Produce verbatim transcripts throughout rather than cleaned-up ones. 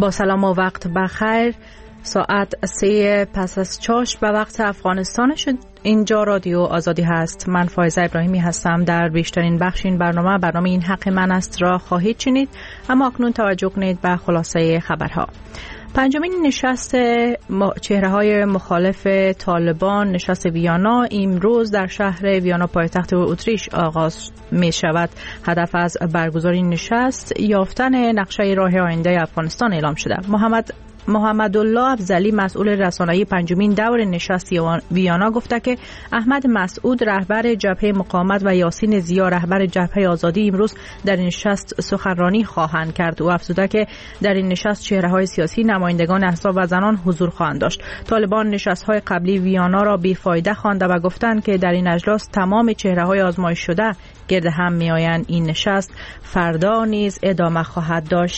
با سلام و وقت بخیر. ساعت سه پس از چاش به وقت افغانستان شد. اینجا رادیو آزادی هست. من فایزه ابراهیمی هستم. در بیشترین بخش این برنامه برنامه این حق من است را خواهید شنید، اما اکنون توجه کنید به خلاصه خبرها. پنجمین نشست چهره های مخالف طالبان، نشست ویانا، امروز در شهر ویانا پایتخت اتریش آغاز می شود. هدف از برگزاری نشست یافتن نقشه راه آینده افغانستان اعلام شده. محمد محمد الله افضلی مسئول رسانه‌ای پنجمین دور نشست ویانا گفته که احمد مسعود رهبر جبهه مقاومت و یاسین زیا رهبر جبهه آزادی امروز در این نشست سخنرانی خواهند کرد. او افزوده که در این نشست چهره‌های سیاسی، نمایندگان احزاب و زنان حضور خواهند داشت. طالبان نشست‌های قبلی ویانا را بی‌فایده خوانده و گفتند که در این اجلاس تمام چهره‌های آزمایش شده گرد هم می‌آیند. این نشست فردا نیز ادامه خواهد داشت.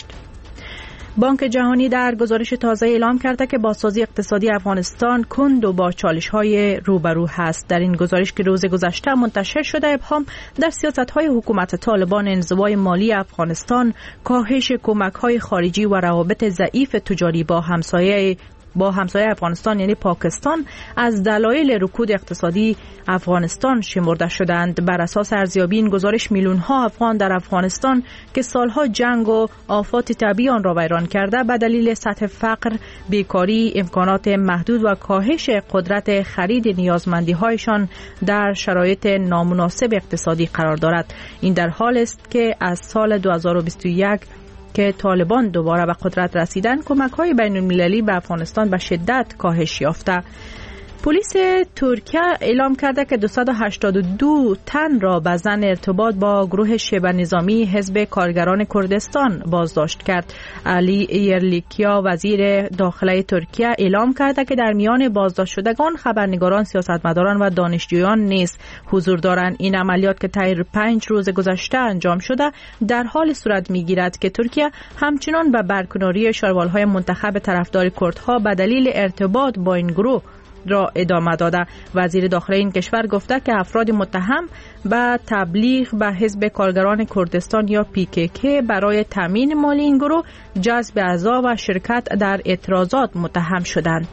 بانک جهانی در گزارش تازه اعلام کرده که بازسازی اقتصادی افغانستان کند و با چالش‌های روبرو هست. در این گزارش که روز گذشته منتشر شده، ابهام در سیاست‌های حکومت طالبان، انزوای مالی افغانستان، کاهش کمک‌های خارجی و روابط ضعیف تجاری با همسایه با همسایه افغانستان یعنی پاکستان از دلایل رکود اقتصادی افغانستان شمرده شدند. بر اساس ارزیابی این گزارش میلیون‌ها افغان در افغانستان که سالها جنگ و آفات طبیعی آن را ویران کرده به دلیل سطح فقر، بیکاری، امکانات محدود و کاهش قدرت خرید نیازمندی‌هایشان در شرایط نامناسب اقتصادی قرار دارد. این در حالی است که از سال دو هزار و بیست و یک که طالبان دوباره به قدرت رسیدن، کمک‌های بین‌المللی به افغانستان به شدت کاهش یافته. پلیس ترکیه اعلام کرده که دویست و هشتاد و دو تن را به ظن ارتباط با گروه شبه نظامی حزب کارگران کردستان بازداشت کرد. علی یرلیکیا وزیر داخله ترکیه اعلام کرده که در میان بازداشت شدگان خبرنگاران، سیاستمداران و دانشجویان نیز حضور دارند. این عملیات که طی پنج روز گذشته انجام شده در حال صورت می‌گیرد که ترکیه همچنان به برکناری شاروال‌های منتخب طرفدار کردها به دلیل ارتباط با این گروه را ادامه داده. وزیر داخله این کشور گفته که افراد متهم به تبلیغ به حزب کارگران کردستان یا پی کی کی برای تامین مالی این گروه، جذب اعضا و شرکت در اعتراضات متهم شدند.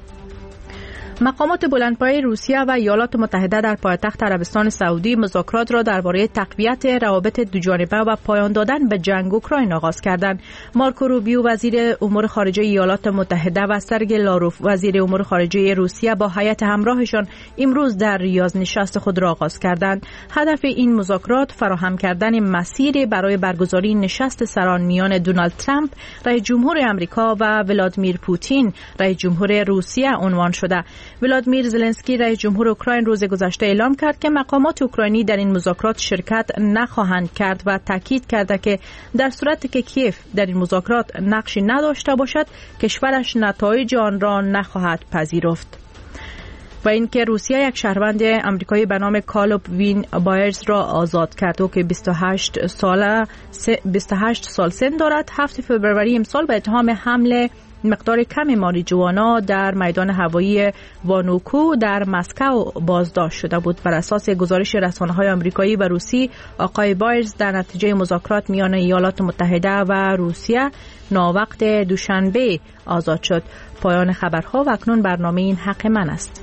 مقامات بلندپایه روسیه و ایالات متحده در پایتخت عربستان سعودی مذاکرات را درباره تقویت روابط دوجانبه و پایان دادن به جنگ اوکراین آغاز کردند. مارکو روبیو وزیر امور خارجه ایالات متحده و سرگئی لاروف وزیر امور خارجه روسیه با هیئت همراهشان امروز در ریاض نشست خود را آغاز کردند. هدف این مذاکرات فراهم کردن مسیری برای برگزاری نشست سران میان دونالد ترامپ رئیس جمهور آمریکا و ولادیمیر پوتین رئیس جمهور روسیه عنوان شده. ولادیمیر زلنسکی رئیس جمهور اوکراین روز گذشته اعلام کرد که مقامات اوکراینی در این مذاکرات شرکت نخواهند کرد و تاکید کرده که در صورتی که کیف در این مذاکرات نقشی نداشته باشد، کشورش نتایج آن را نخواهد پذیرفت. و اینکه روسیه یک شهروند آمریکایی به نام کالوب وین بایرز را آزاد کرد و که بیست و هشت ساله بیست و هشت سال سن دارد. هفتم فوریه امسال به اتهام حمله مقدار کمی ماریجوانا در میدان هوایی وانوکو در مسکو بازداشت شده بود. بر اساس گزارش رسانه‌های آمریکایی و روسی، آقای بایرز در نتیجه مذاکرات میان ایالات متحده و روسیه ناوقت دوشنبه آزاد شد. پایان خبرها و اکنون برنامه این حق من است.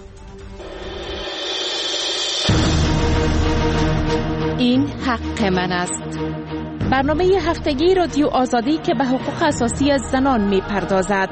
این حق من است. برنامه هفتگی رادیو آزادی که به حقوق اساسی از زنان می پردازد.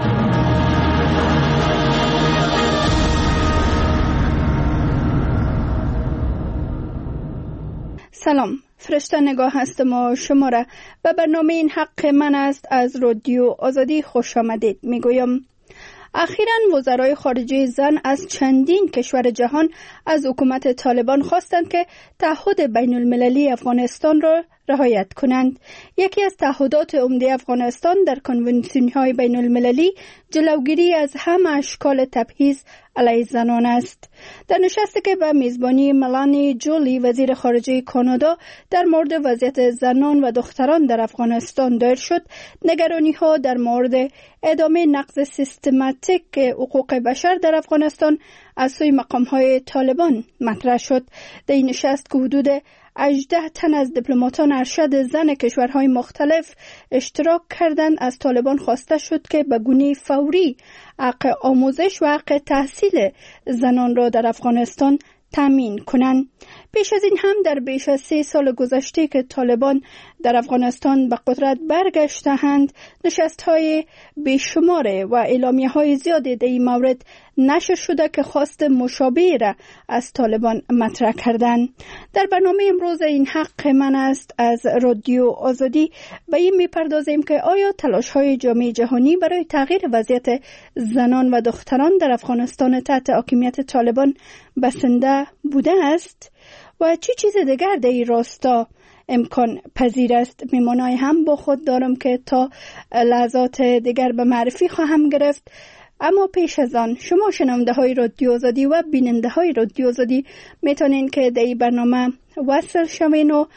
سلام، فرشته نگاه هستم و شما را به برنامه این حق من است از رادیو آزادی خوش آمدید می گویم. اخیراً وزرای خارجه زن از چندین کشور جهان از حکومت طالبان خواستند که تعهد بین المللی افغانستان را رعایت کنند. یکی از تعهدات عمده افغانستان در کنوانسیون‌های بین المللی جلوگیری از همه اشکال تبعیض علیه زنان است. در نشستی که به میزبانی ملانی جولی وزیر خارجه کانادا در مورد وضعیت زنان و دختران در افغانستان دایر شد، نگرانی‌ها در مورد ادامه نقض سیستماتیک حقوق بشر در افغانستان از سوی مقام‌های طالبان مطرح شد. در این نشست که حدود هجده تن از دیپلماتان ارشد زن کشورهای مختلف اشتراک کردند، از طالبان خواسته شد که به گونه فوری حق آموزش و حق تحصیل زنان را در افغانستان تامین کنند. پیش از این هم در بیش از سه سال گذشته که طالبان در افغانستان به قدرت برگشته‌اند، نشست‌های بیشمار و اعلامیه‌های زیادی در این مورد نشر شده که خواست مشابه را از طالبان مطرح کردند. در برنامه امروز این حق من است از رادیو آزادی به این می‌پردازیم که آیا تلاش‌های جامعه جهانی برای تغییر وضعیت زنان و دختران در افغانستان تحت حاکمیت طالبان بسنده بوده است و چه چیز دیگر در این راستا امکان پذیر است. میمانای هم با خود دارم که تا لحظات دیگر به معرفی خواهم گرفت. اما پیش از آن شما شنونده های رادیو آزادی و بیننده های رادیو آزادی میتونین که در این برنامه وصل شوین و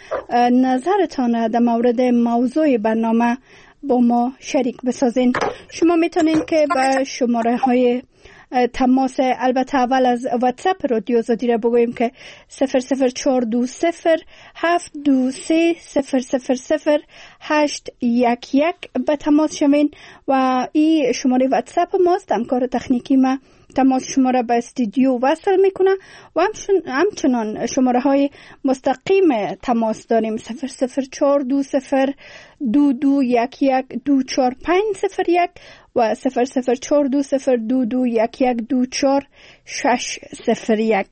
نظرتان در مورد موضوع برنامه با ما شریک بسازین. شما میتونین که به شماره های تماس، البته اول از واتساپ رادیو آزادی را بگوییم که صفر صفر چهار دو صفر هفت دو سه صفر صفر صفر هشت یک یک به تماس شوین و این شماره واتساپ ماست. همکار تکنیکی ما تماس شما را به استودیو وصل میکنه و همچنان شماره های مستقیم تماس داریم صفر صفر چهار دو صفر دو دو یک یک دو چهار پنج صفر یک و صفر صفر چهار دو صفر دو دو یک یک دو چهار شش صفر یک.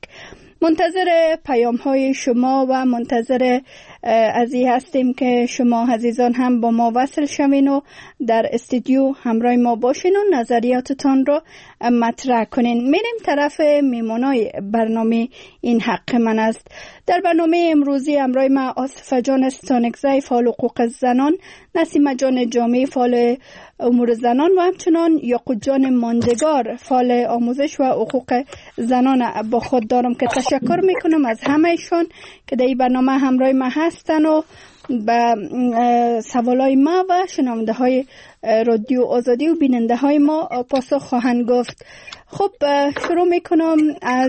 منتظر پیام های شما و منتظر از این هستیم که شما عزیزان هم با ما وصل شوین و در استودیو همراه ما باشین و نظریاتتان رو مطرح کنین. میریم طرف میمونای برنامه این حق من است. در برنامه امروزی همراه ما آصفه جان استانکزی فعال حقوق زنان، نسیمه جان جامعی فعال امور زنان و همچنان یاقوت جان ماندگار فعال آموزش و حقوق زنان با خود دارم که تشکر میکنم از همهشون که در این برنامه همراه ما هستن و به سوالای ما و شنونده های رادیو آزادی و بیننده های ما پاسخ خواهند گفت. خب شروع میکنم از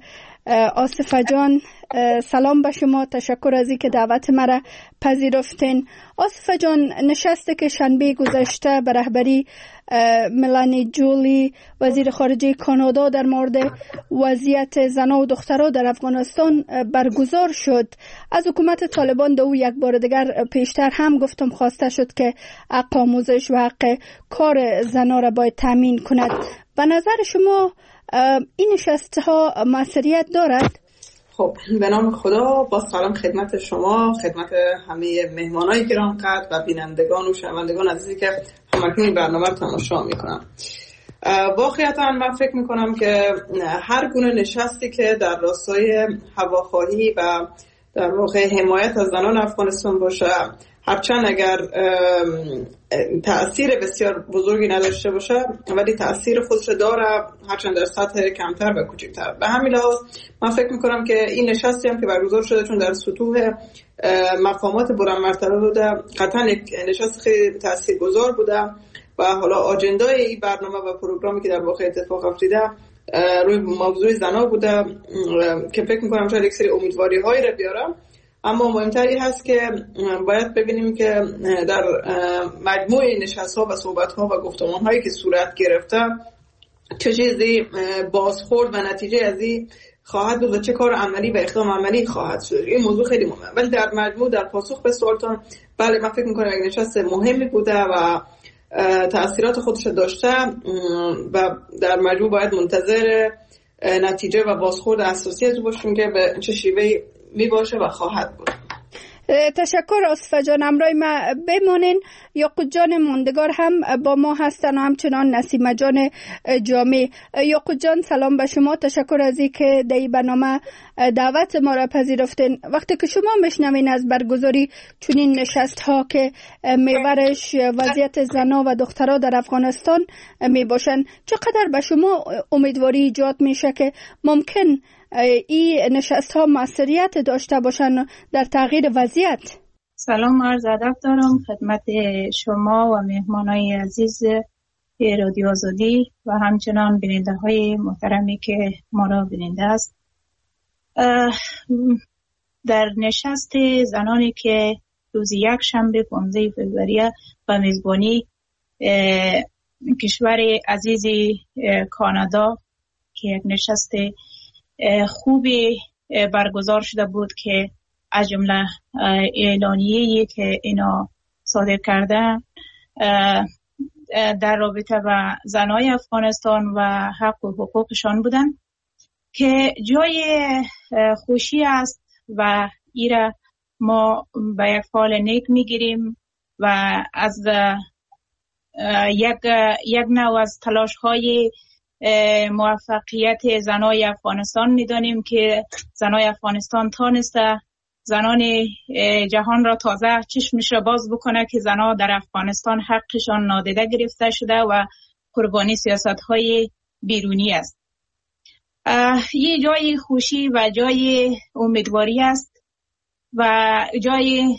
آصفه جان. سلام به شما، تشکر از اینکه دعوت مرا پذیرفتین. آصفه جان، نشسته که شنبه گذشته به رهبری ملانی جولی وزیر خارجه کانادا در مورد وضعیت زنان و دخترها در افغانستان برگزار شد، از حکومت طالبان دو یک بار دیگر پیشتر هم گفتم خواسته شد که حق آموزش و حق کار زنان را باید تامین کند. به نظر شما این نشست ها موثریت دارد؟ خب، به نام خدا با سلام خدمت شما، خدمت همه مهمانای گران قدر و بینندگان و شنوندگان عزیزی که همکنون این برنامه رو تماشا میکنم. واقعیتا من فکر میکنم که هر گونه نشستی که در راستای هواخواهی و در واقع حمایت از زنان افغانستان باشه، هرچند اگر تأثیر بسیار بزرگی نداشته باشه ولی تأثیر خودش داره، هرچند در سطح کمتر و کوچکتر. به همین لحاظ من فکر میکنم که این نشستی هم که برگزار شده چون در سطوح مقامات بلند مرتبه بوده، قطعا یک نشست خیلی تاثیرگذار بوده و حالا آجندای این برنامه و پروگرامی که در واقع اتفاق افتاده روی موضوع زنا بوده که فکر میکنم شاید یک سری امیدواری هایی رو بیارم. اما مهمتری هست که باید ببینیم که در مجموع نشست‌ها و صحبت‌ها و گفتمان‌هایی که صورت گرفته چه چیزی بازخورد و نتیجه از این خواهد بود و چه کار عملی و اقدام عملی خواهد شد. این موضوع خیلی مهمه. ولی در مجموع در پاسخ به سوالتان، بله من فکر می‌کنم یک نشست مهمی بوده و تأثیرات خودش داشته و در مجموع باید منتظر نتیجه و بازخورد اساسی از باشیم که به چه شیوهی می باشه و خواهد بود. تشکر آصفه جان، همراه ما بمانین. یاقوت جان ماندگار هم با ما هستن و همچنان نسیمه جان جامعی. یاقوت جان سلام به شما، تشکر از اینکه در این برنامه دعوت ما را پذیرفتین. وقتی که شما میشنوین از برگزاری چنین نشست ها که محورش وضعیت زنان و دخترها در افغانستان می باشن، چقدر به شما امیدواری ایجاد میشه که ممکن این نشست ها موثریت داشته باشن در تغییر وضعیت؟ سلام، عرض ادب دارم خدمت شما و مهمانای عزیز رادیو آزادی و همچنان بیننده های محترمی که ما را بیننده است. در نشست زنانی که روز یک شنبه پانزده فوریه به میزبانی کشور عزیز کانادا که یک نشست خوبی برگزار شده بود که از جمله اعلامیه‌ای که اینا صادر کردن در رابطه با زنای افغانستان و حق و حقوقشان بودن که جای خوشی است و ایره ما به یک فال نیک میگیریم و از یک یک نوع از تلاش های موفقیت زنای افغانستان میدانیم که زنای افغانستان تانسته زنان جهان را تازه چشمش را باز بکنه که زنها در افغانستان حقشان نادیده گرفته شده و قربانی سیاست های بیرونی است. یه جای خوشی و جای امیدواری است و جای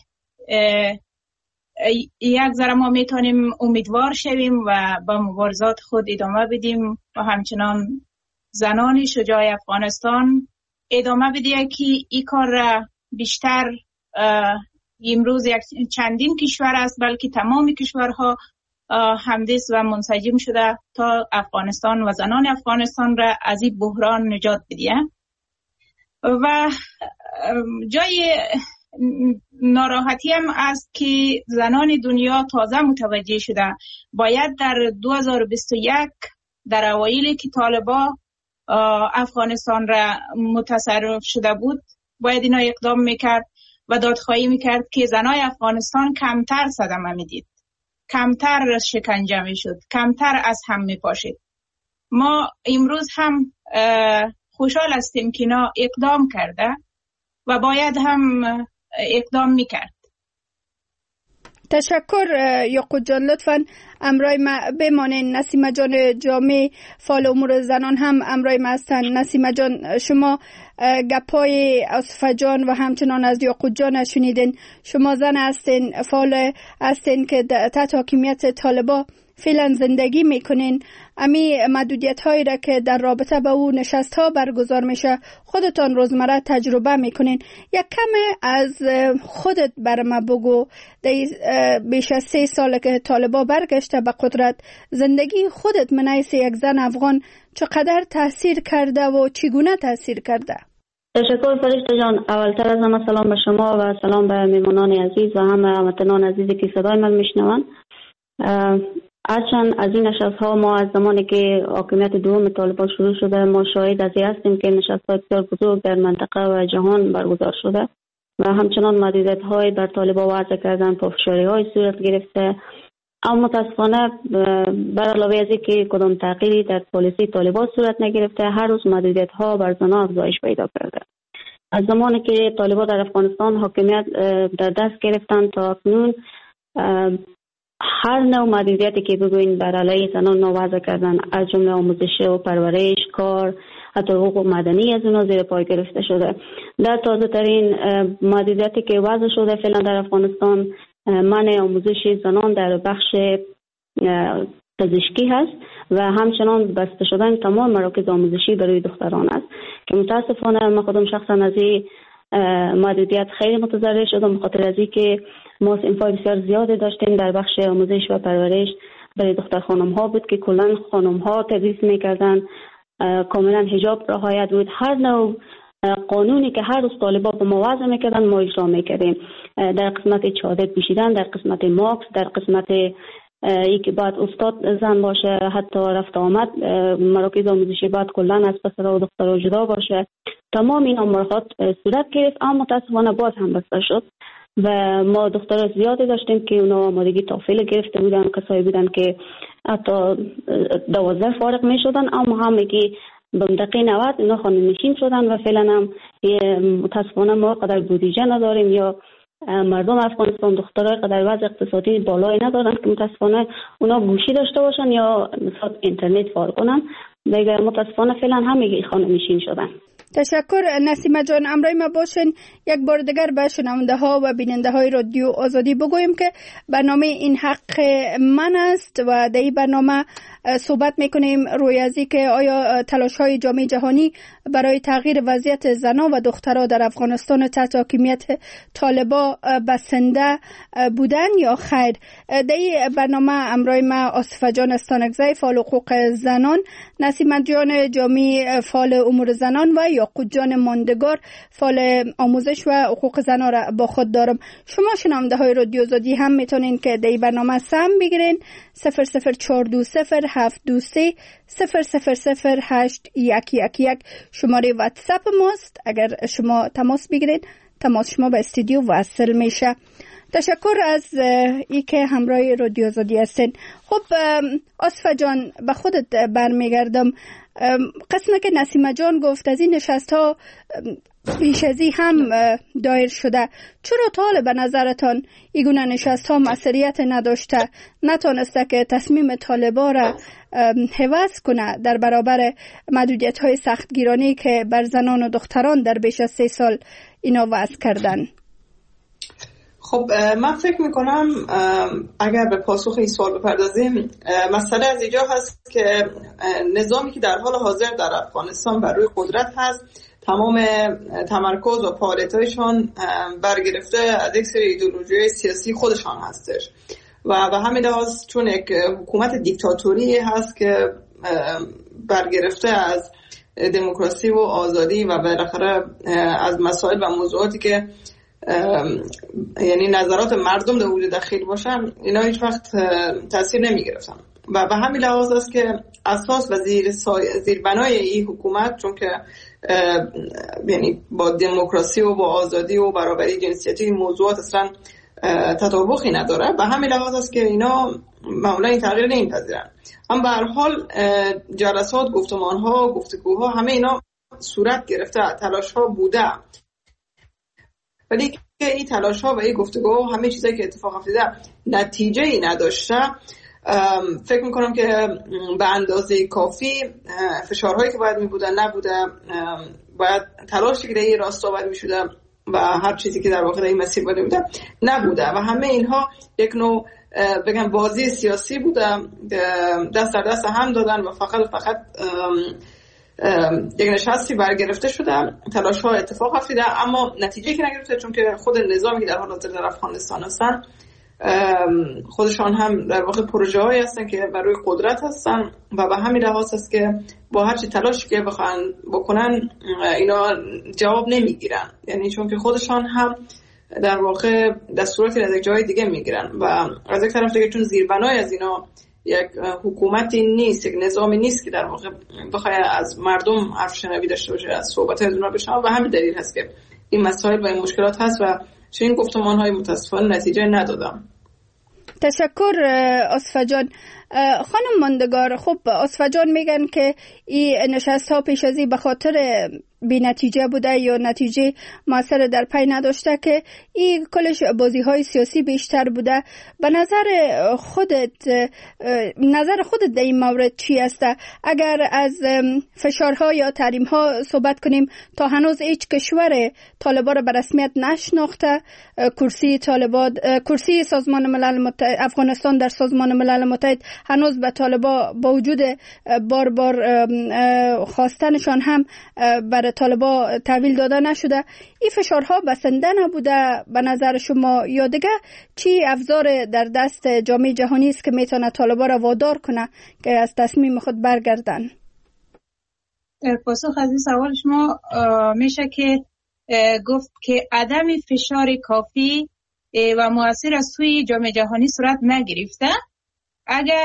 یک ذره ما میتونیم امیدوار شویم و با مبارزات خود ادامه بدیم و همچنان زنان شجاع افغانستان ادامه بده که این کار را بیشتر امروز یک چندین کشور است بلکه تمام کشورها همدست و منسجم شده تا افغانستان و زنان افغانستان را از این بحران نجات بده. و جای ناراحتی هم است که زنان دنیا تازه متوجه شده باید در دو هزار و بیست و یک در اوایل که طالبان افغانستان را متصرف شده بود باید اینا اقدام میکرد و دادخواهی میکرد که زنای افغانستان کمتر صدمه میدید، کمتر شکنجه میشد، کمتر از هم میپاشید. ما امروز هم خوشحال هستیم که اینا اقدام کرده و باید هم اقدام میکرد. تشکر یعقوب جان. لطفاً امرای ما بمانین. نسیمه جان جامع فعال امور زنان هم امرای ما هستن. نسیمه جان شما گپای اصفه جان و همچنان از یعقوب جان شنیدین. شما زن هستین، فعال هستین که تحت حاکمیت طالبان فعلا زندگی میکنین. امی محدودیت هایی را که در رابطه با او نشست ها برگزار میشه خودتان روزمره تجربه میکنین. یک کم از خودت بر ما بگو. بیش از سه ساله که طالبان برگشته به قدرت، زندگی خودت من حیث یک زن افغان چقدر تاثیر کرده و چگونه تاثیر کرده؟ تشکر فرشته جان. اولتر از همه سلام به شما و سلام به میمونان عزیز و همه هموطنان عزیزی که صدای من میشنوند. هرچند از این نشست ها ما از زمانی که حاکمیت دوم طالبان شروع شده ما شاهد از این هستیم که نشست های بسیار بزرگ در منطقه و جهان برگزار شده و همچنان محدودیت های بر طالبان وضع کردن، پافشاری های صورت گرفته. اما متاسفانه بر علاوه از اینکه کدام تغییری در پالیسی طالبان صورت نگرفته، هر روز محدودیت ها بر زنان افزایش پیدا کرده. از زمانی که طالبان در افغانستان حاکمیت در دست گرفتن تا اکنون هر نوع محدودیتی که بگوین بر علیه زنان وضع کردن، از جمله آموزش و پرورش، کار، حتی حقوق مدنی از اونها زیر پای گرفته شده. در تازه ترین محدودیتی که وضع شده فعلا در افغانستان منع آموزش زنان در بخش پزشکی هست و همچنان بسته شدن تمام مراکز آموزشی برای دختران است که متاسفانه من خودم شخصا از این محدودیت خیلی متضرر شدم، بخاطر از اینکه ما صنف‌های بسیار زیادی داشتیم در بخش آموزش و پرورش برای دختر خانم ها بود که کلا خانم ها تدریس میکردن، کاملا حجاب رعایت بود. هر نوع قانونی که هر روز طالبان به ما وضع میکردن ما اجرا میکردیم، در قسمت چادر پوشیدن، در قسمت ماکس، در قسمت ای که باید استاد زن باشه، حتی رفت آمد مراکز آموزشی باید کلا از پسرها و دخترها جدا باشه. تمام این امورات صورت گرفت اما متاسفانه باز هم بسته شد و ما دخترها زیادی داشتیم که اونا آمادگی تافل گرفته بودن، کسایی بودن که حتی دوازده فارغ می شدن اما هم که به دقیقه نود اونا خانه نشین شدن و فعلا هم متاسفانه ما قدر بودجه نداریم یا مردم افغانستان دخترای قدر وضع اقتصادی بالایی ندارن که متاسفانه اونا گوشی داشته باشن یا مثلا اینترنت فارغ کنن. دیگه متاسفانه فعلا همه خانه نشین شدن. تشکر نسیمه جان. امروز ما باشین یک بار دیگر به شنونده ها و بیننده های رادیو آزادی بگوییم که برنامه این حق من است و در این برنامه صحبت میکنیم روی از این که آیا تلاش های جامعه جهانی برای تغییر وضعیت زنان و دخترها در افغانستان تحت حاکمیت طالبان بسنده بودن یا خیر. در این برنامه امروز ما آصفه جان استانکزی فعال حقوق زنان، نسیمه جان جامی فعال امور زنان و یاقوت جان ماندگار فعال آموزش و حقوق زنان را با خود دارم. شما شنونده های رادیو آزادی هم میتونین که در این برنامه سهم بگیرین. صفر صفر چهار دو صفر هفت دو سه صفر صفر صفر هشت یک یک یک شماره واتساپ ماست. اگر شما تماس بگیرین تماس شما به استودیو وصل میشه. تشکر از ای که همراه رادیو آزادی هستین. خب آصفه جان به خودت برمیگردم. قسمه که نسیمه جان گفت از این نشست ها پیش ازی هم دایر شده، چرا تا حالا به نظرتان این گونه نشست ها مسئولیت نداشته، نتانسته که تصمیم طالبان را حفظ کنه در برابر محدودیت های سختگیرانی که بر زنان و دختران در بیش از سه سال اینا وضع کردن؟ خب من فکر میکنم اگر به پاسخ این سوال بپردازیم، مسئله از اینجا هست که نظامی که در حال حاضر در افغانستان بر روی قدرت هست تمام تمرکز و فعالیت‌هایشان برگرفته از یک سری ایدئولوژی سیاسی خودشان هستش و به همین لحاظ چون یک حکومت دیکتاتوری هست که برگرفته از دموکراسی و آزادی و بالاخره از مسائل و موضوعاتی که یعنی نظرات مردم در وجود داخل باشن، اینا هیچ وقت تاثیر نمی گرفتن و به همین لحاظ است که اساس و زیر زیربنای این حکومت، چون که یعنی با دموکراسی و با آزادی و برابری جنسیتی موضوعات اصلا تطابقی نداره، به همین لحاظ است که اینا معمولا این تغییر نمیپذیرن. اما به هر حال جلسات، گفتمان‌ها، گفتگوها همه اینا صورت گرفته، تلاش‌ها بوده، ولی که این تلاش‌ها و این گفتگوها همه چیزایی که اتفاق افتاده نتیجه ای نداشته. فکر میکنم که به اندازه کافی فشارهایی که باید میبودن نبوده، باید تلاشی که در این راستا باید میشوده و هر چیزی که در واقع در این مسیر باید میبوده نبوده و همه اینها یک نوع بگم بازی سیاسی بوده، دست در دست هم دادن و فقط فقط یک نشستی برگرفته شده، تلاش ها اتفاق افتاده اما نتیجه که نگرفته، چون که خود نظامی که در حال حاضر در افغانستان هستن خودشان هم در واقع پروژه هایی هستن که برای قدرت هستن و به همین لحاظ است که با هر چی تلاشی که بخوان بکنن اینا جواب نمیگیرن، یعنی چون که خودشان هم در واقع دستوراتی از یک جای دیگه میگیرن و از یک طرف دیگه چون زیربنای از اینا یک حکومتی نیست، یک نظامی نیست که در واقع بخواد از مردم حرف شنوی داشته باشه، از صحبت از اونها بشنوه و همین دلیل هست که این مسائل و این مشکلات هست و چنین گفتمان‌های متأسفانه نتیجه ندادم. تشکر آصفه جان. خانم ماندگار، خب آصفه جان میگن که این نشست ها پیش ازی به خاطر بی نتیجه بوده یا نتیجه موثر در پی نداشته که این کلش بازی های سیاسی بیشتر بوده. به نظر خودت نظر خودت در این مورد چی است؟ اگر از فشارها یا تحریم ها صحبت کنیم، تا هنوز هیچ کشور طالبان را به رسمیت نشناخته. کرسی طالبان کرسی سازمان ملل متحد، افغانستان در سازمان ملل متحد هنوز به طالبان با وجود بار بار خواستنشان هم برای طالبان تحویل داده نشده. این فشارها بسنده نبوده به نظر شما یا دیگه چی ابزار در دست جامعه جهانی است که میتونه طالبان را وادار کنه که از تصمیم خود برگردن؟ در پاسخ از این سوال شما میشه که گفت که عدم فشار کافی و مؤثر از سوی جامعه جهانی صورت نگرفته. اگر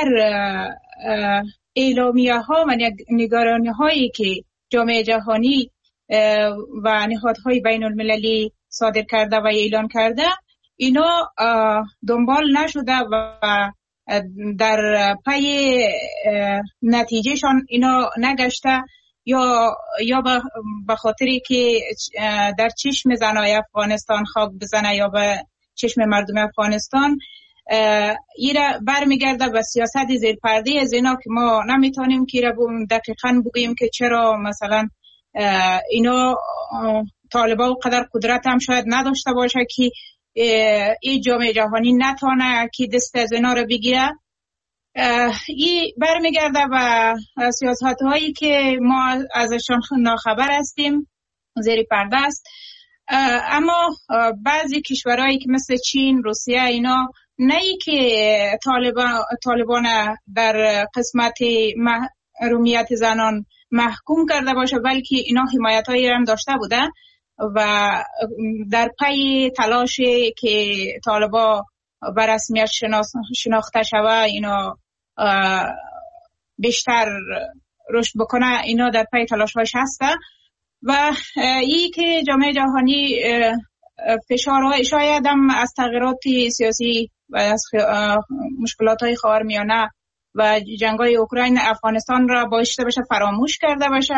اعلامیه ها و نگرانی هایی که جامعه جهانی و نهادهای بین المللی صادر کرده و اعلان کرده اینا دنبال نشده و در پی نتیجهشان اینا نگشته یا یا به خاطری که در چشم زنای افغانستان خاک بزنه یا به چشم مردم افغانستان ایره برمیگرده به سیاست زیر پرده از اینا که ما نمیتونیم که دقیقاً بگوییم که چرا مثلا اینا طالبان قدر قدرت هم شاید نداشته باشه که این جامعه جهانی نتانه که دست از اینا رو بگیره. این برمیگرده به سیاست هایی که ما ازشان ناخبر هستیم، زیر پرده است. اما بعضی کشورهایی که مثل چین، روسیه، اینا نه ای که طالبان طالبان در قسمت محرومیت زنان محکوم کرده باشه، بلکه اینا حمایت هایی هم داشته بودن و در پی تلاش که طالبان بر رسمیت شناخته شوه، اینا بیشتر رشد بکنه، اینا در پی تلاش هاش هسته. و این که جامعه جهانی فشارهای شاید هم از تغییرات سیاسی و از مشکلات های خاورمیانه و جنگ های اوکراین افغانستان را بایسته باشه فراموش کرده باشه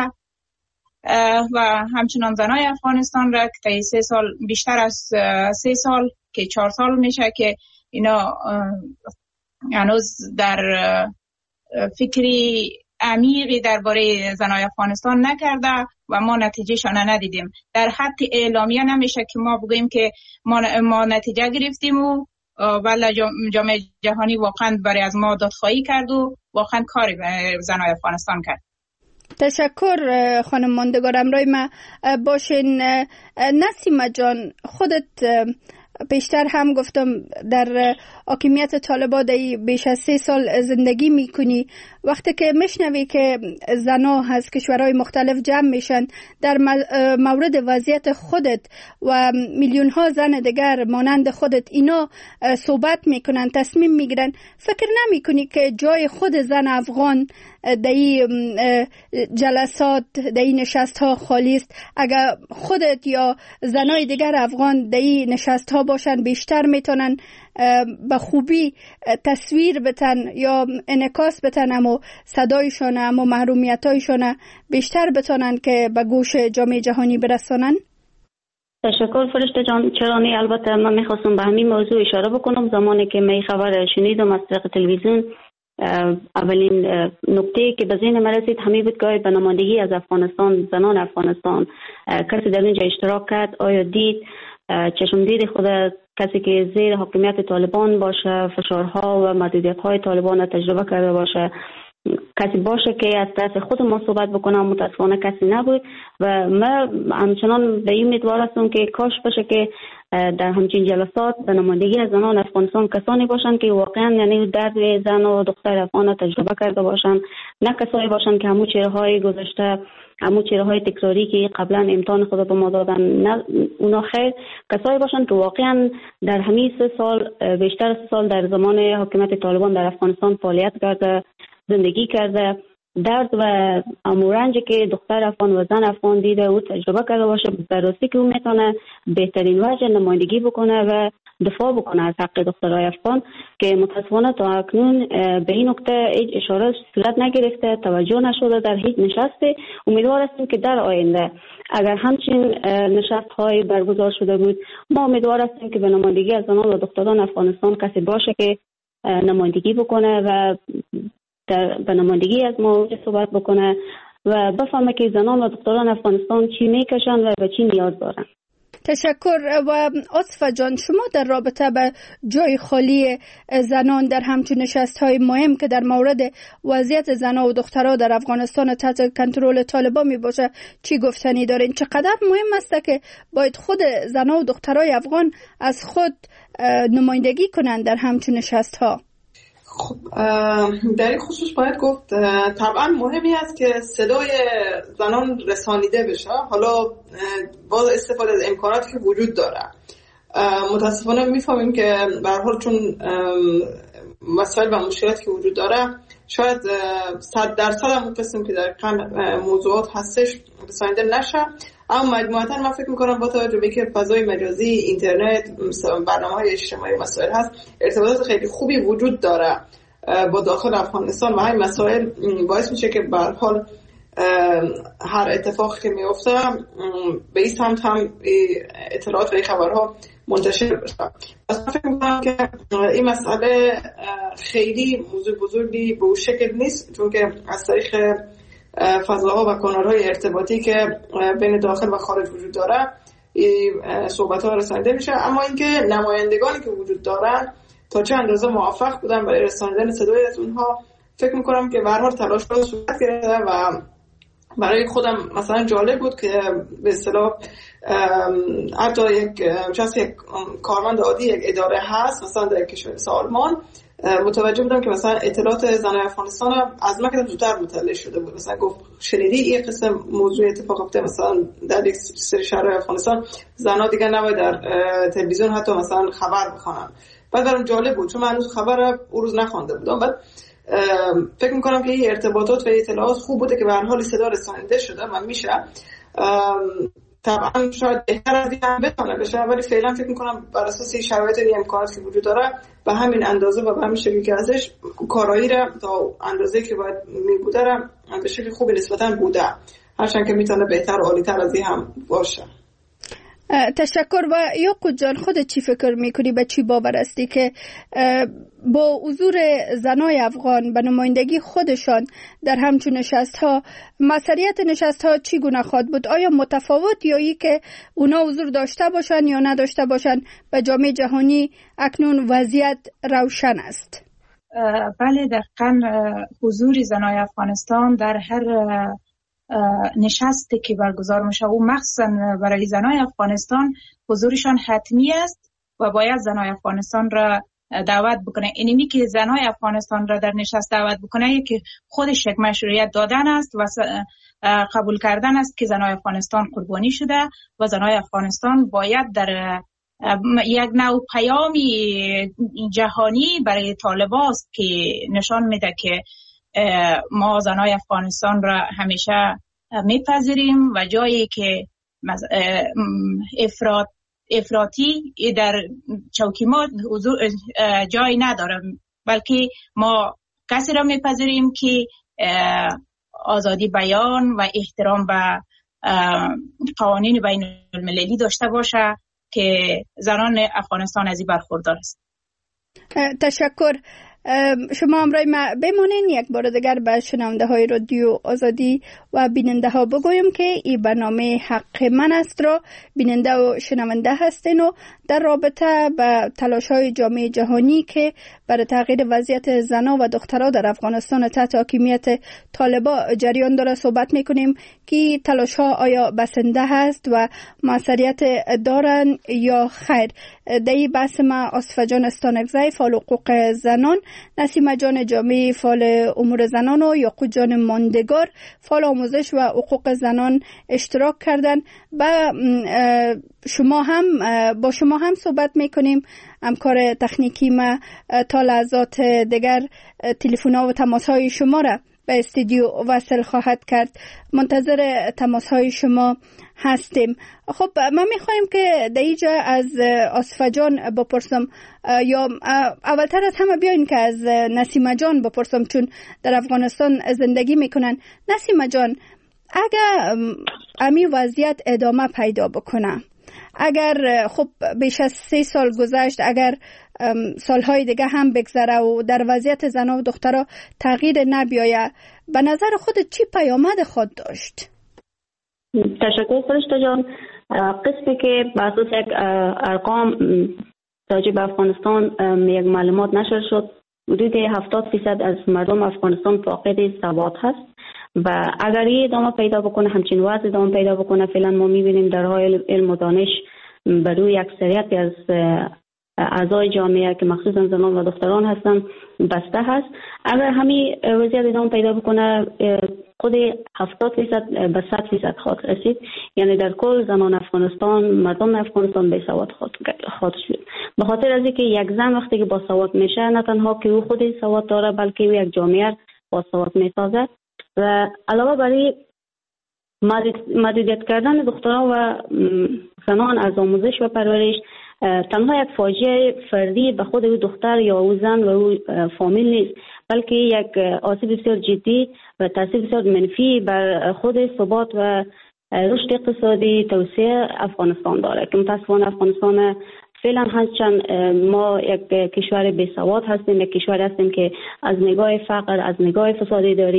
و همچنان زنای افغانستان را که تا سه سال بیشتر از سه سال که چهار سال میشه که اینا هنوز در فکری عمیقی درباره زنای افغانستان نکرده و ما نتیجه شانه ندیدیم. در حد اعلامیه نمیشه که ما بگوییم که ما, ما نتیجه گرفتیم و بله جامعه جهانی واقعا برای از ما دادخواهی کرد و واقعا کاری به زنای افغانستان کرد. تشکر خانم ماندگار. امروز ما باشین. نسیمه جان، خودت پیشتر هم گفتم در حاکمیت طالبان بیش از سه سال زندگی میکنی. وقتی که میشنوی که زنها از کشورهای مختلف جمع میشن در مورد وضعیت خودت و میلیون ها زن دیگر مانند خودت اینا صحبت میکنن، تصمیم میگیرن، فکر نمیکنی که جای خود زن افغان در این جلسات، در این نشست ها خالی است؟ اگر خودت یا زنای دیگر افغان در این نشست ها باشن بیشتر میتونن به خوبی تصویر بتن یا انعکاس بتن اما صدایشون، اما محرومیتایشون بیشتر بتونن که به گوش جامعه جهانی برسانن. تشکر فرشته جان. چرا نه، البته من میخواستم به همین موضوع اشاره بکنم. زمانی که می خبر شنیدم از طریق تلویزیون، اولین نکته که به ذهن من رسید همین بود که به نمایندگی از افغانستان، زنان افغانستان کسی در اینجا اشتراک کرد. آیا دید چشم دید خود کسی که زیر حاکمیت طالبان باشه، فشارها و محدودیت‌های طالبان را تجربه کرده باشه، کسی باشه که از طرف خود ما صحبت بکنم؟ متاسفانه کسی نبود و من همچنان به این امیدوار هستم که کاش باشه که در همچین جلسات به نمایندگی از زنان افغانستان کسانی باشن که واقعا یعنی درد زن و دختر افغان تجربه کرده باشن، نه کسایی باشن که همون چهره‌های گذشته، همون چهره‌های تکراری که قبلا امتحان خود به ما دادن، نه اونا خیر، کسایی باشن که واقعا در همین سه سال، بیشتر از سه سال در زمان حکومت طالبان در افغانستان فعالیت کرده، زندگی کرده، درد و امورنجی که دختر افغان و زن افغان دیده او تجربه کرده باشه، به راستی که او میتونه بهترین وجه نمایندگی بکنه و دفاع بکنه از حق دخترای افغان که متاسفانه تا اکنون به این نکته هیچ اشاره صورت نگرفته، توجه نشده در هیچ نشستی. امیدوار هستیم که در آینده اگر همچین نشست های برگزار شده بود، ما امیدوار هستیم که به نمایندگی از زنان و دختران افغانستان کسی باشه که نمایندگی بکنه و در به نمایندگی از ما صحبت بکنه و بفهمه که زنان و دختران افغانستان چی میکشن و به چی نیاز دارن. تشکر. و عاطفه جان، شما در رابطه به جای خالی زنان در همچون نشست‌های مهم که در مورد وضعیت زنان و دخترها در افغانستان تحت کنترل طالبان می باشه چی گفتنی دارین؟ چقدر مهم است که باید خود زنان و دخترای افغان از خود نمایندگی کنند در همچون نشست‌ها؟ خب در این خصوص باید گفت طبعا مهمی است که صدای زنان رسانیده بشه. حالا باز استفاده از امکاناتی که وجود داره. متاسفانه میفهمیم که به هر حال چون مسائل و مشکلاتی که وجود داره شاید صد درصد هم قسم که در موضوعات هستش رسانیده نشه، اما مجموعاً من فکر میکنم با توجه به که فضای مجازی، اینترنت، برنامه‌های اجتماعی مسائل هست، ارتباطات خیلی خوبی وجود داره با داخل افغانستان و همین مسائل باعث میشه که به هر حال هر اتفاقی که میفته به این سمت هم اطلاعات و این خبرها منتشر بشه. پس من فکر میکنم که این مسئله خیلی موضوع بزرگی به اون شکل نیست، چون که از طریق فضاها و کانالهای ارتباطی که بین داخل و خارج وجود داره صحبت ها رسانیده میشه. اما اینکه نمایندگانی که وجود دارن تا چه اندازه موفق بودن برای رسانیدن صدای از اونها، فکر میکنم که به هر حال تلاش رو صورت گرفته و برای خودم مثلا جالب بود که به اصطلاح حتی یک کسی یک کارمند عادی یک اداره هست مثلا در کشور آلمان، متوجه بودم که مثلا اطلاعات زنای افغانستان از من که زودتر مطلع شده بود. مثلا گفت شنیدی این قسم موضوع اتفاق افتاده مثلا در یک سری شهرهای افغانستان زنها دیگه نباید در تلویزیون حتی مثلا خبر بخونن. بعد برام جالب بود چون من هنوز خبر اون روز نخوانده بودم. بعد فکر میکنم که این ارتباطات و اطلاعات خوب بوده که به هر حال صدا رسانیده شده و میشه. طبعا شاید بهتر از این هم بتونه بشه، ولی فعلا فکر میکنم بر اساس این شرایط و امکاناتی که وجود داره به همین اندازه و به همین شکلی که ازش کارایی را تا اندازه‌ای که باید میبوده را به شکل خوبی نسبتا بوده، هرچند که میتونه بهتر و عالی‌تر از این هم باشه. تشکر. و یعقوب جان، خودت چی فکر میکنی، به چی باور هستی که با حضور زنای افغان به نمایندگی خودشان در همچون نشست ها مسئولیت نشست ها چی گونه خواهد بود؟ آیا متفاوت یا ای که اونا حضور داشته باشن یا نداشته باشن به جامعه جهانی اکنون وضعیت روشن است؟ بله، دقیقاً حضور زنای افغانستان در هر نشستی که برگزار میشه و مخصوصا برای زنای افغانستان حضورشان حتمی است و باید زنای افغانستان را دعوت بکنه. اینمی که زنای افغانستان را در نشست دعوت بکنه که خودش یک مشروعیت دادن است و قبول کردن است که زنای افغانستان قربانی شده و زنای افغانستان باید در یک نوع پیامی جهانی برای طالبان است که نشان میده که ما زنای افغانستان را همیشه میپذیریم و جایی که افراط افراطی در چوکی ما جایی نداره، بلکه ما کسی را میپذیریم که آزادی بیان و احترام به قوانین بین المللی داشته باشه که زنان افغانستان از این برخوردار است. تشکر. شما همراه ما بمانین. یک بار دیگر به شنونده های رادیو آزادی و بیننده ها بگویم که این برنامه حق من است را بیننده و شنونده هستین و در رابطه به تلاش های جامعه جهانی که برای تغییر وضعیت زنان و دخترها در افغانستان تحت حاکمیت طالبان جریان داره صحبت میکنیم که تلاش ها آیا بسنده هست و موثریت دارن یا خیر. در این بحث ما آصفه جان استانکزی فعال حقوق زنان، نسیمه جان جامعی فعال امور زنان و یعقوب جان ماندگار فعال آموزش و حقوق زنان اشتراک کردن. با شما هم با شما هم صحبت میکنیم. همکار تکنیکی ما تا لحظات دیگر تلفن ها و تماس های شما را به استودیو وصل خواهد کرد. منتظر تماس های شما هستیم. خب ما میخوایم که در اینجا از آصفه جان بپرسم، یا اولتر از همه بیاین که از نسیمه جان بپرسم چون در افغانستان زندگی میکنن. نسیمه جان، اگر امی وضعیت ادامه پیدا بکنه، اگر خب بیش از سه سال گذشت، اگر سالهای دیگه هم بگذره و در وضعیت زن و دخترها تغییر نبیایه، به نظر خودت چی پیامد خود داشت؟ تشکر فرشته جان. قسمی که بر اساس یک ارقام راجع به افغانستان یک معلومات نشر شد، حدود هفتاد فیصد از مردم افغانستان فاقد سواد هست و اگر این ادامه پیدا بکنه، همچین وضع ادامه پیدا بکنه، فعلا ما میبینیم در حال علم و دانش بر روی اکثریت از اعضای جامعه که مخصوصا زنان و دختران هستن بسته هست. اگر همین وضعیت ادامه پیدا بکنه، خود هفتاد فیصد به صد فیصد خواهد رسید. یعنی در کل زنان افغانستان، مردم افغانستان بی سواد خواهد شد. به خاطر از اینکه یک زن وقتی که با سواد میشه، نه تنها که او خود سواد داره، بلکه او یک جامعه با سواد میسازه. و علاوه بر این محدودیت کردن دختران و زنان از آموزش و پرورش تنها یک فاجعه فردی به خود او دختر یا او زن و او فامیل نیست، بلکه یک آسیب بسیار جدی و تاثیر بسیار منفی بر خود ثبات و رشد اقتصادی توسعه افغانستان داره که متاسفانه افغانستان فعلا هرچند ما یک کشور بی سواد هستیم، یک کشور هستیم که از نگاه فقر، از نگاه فساد اداری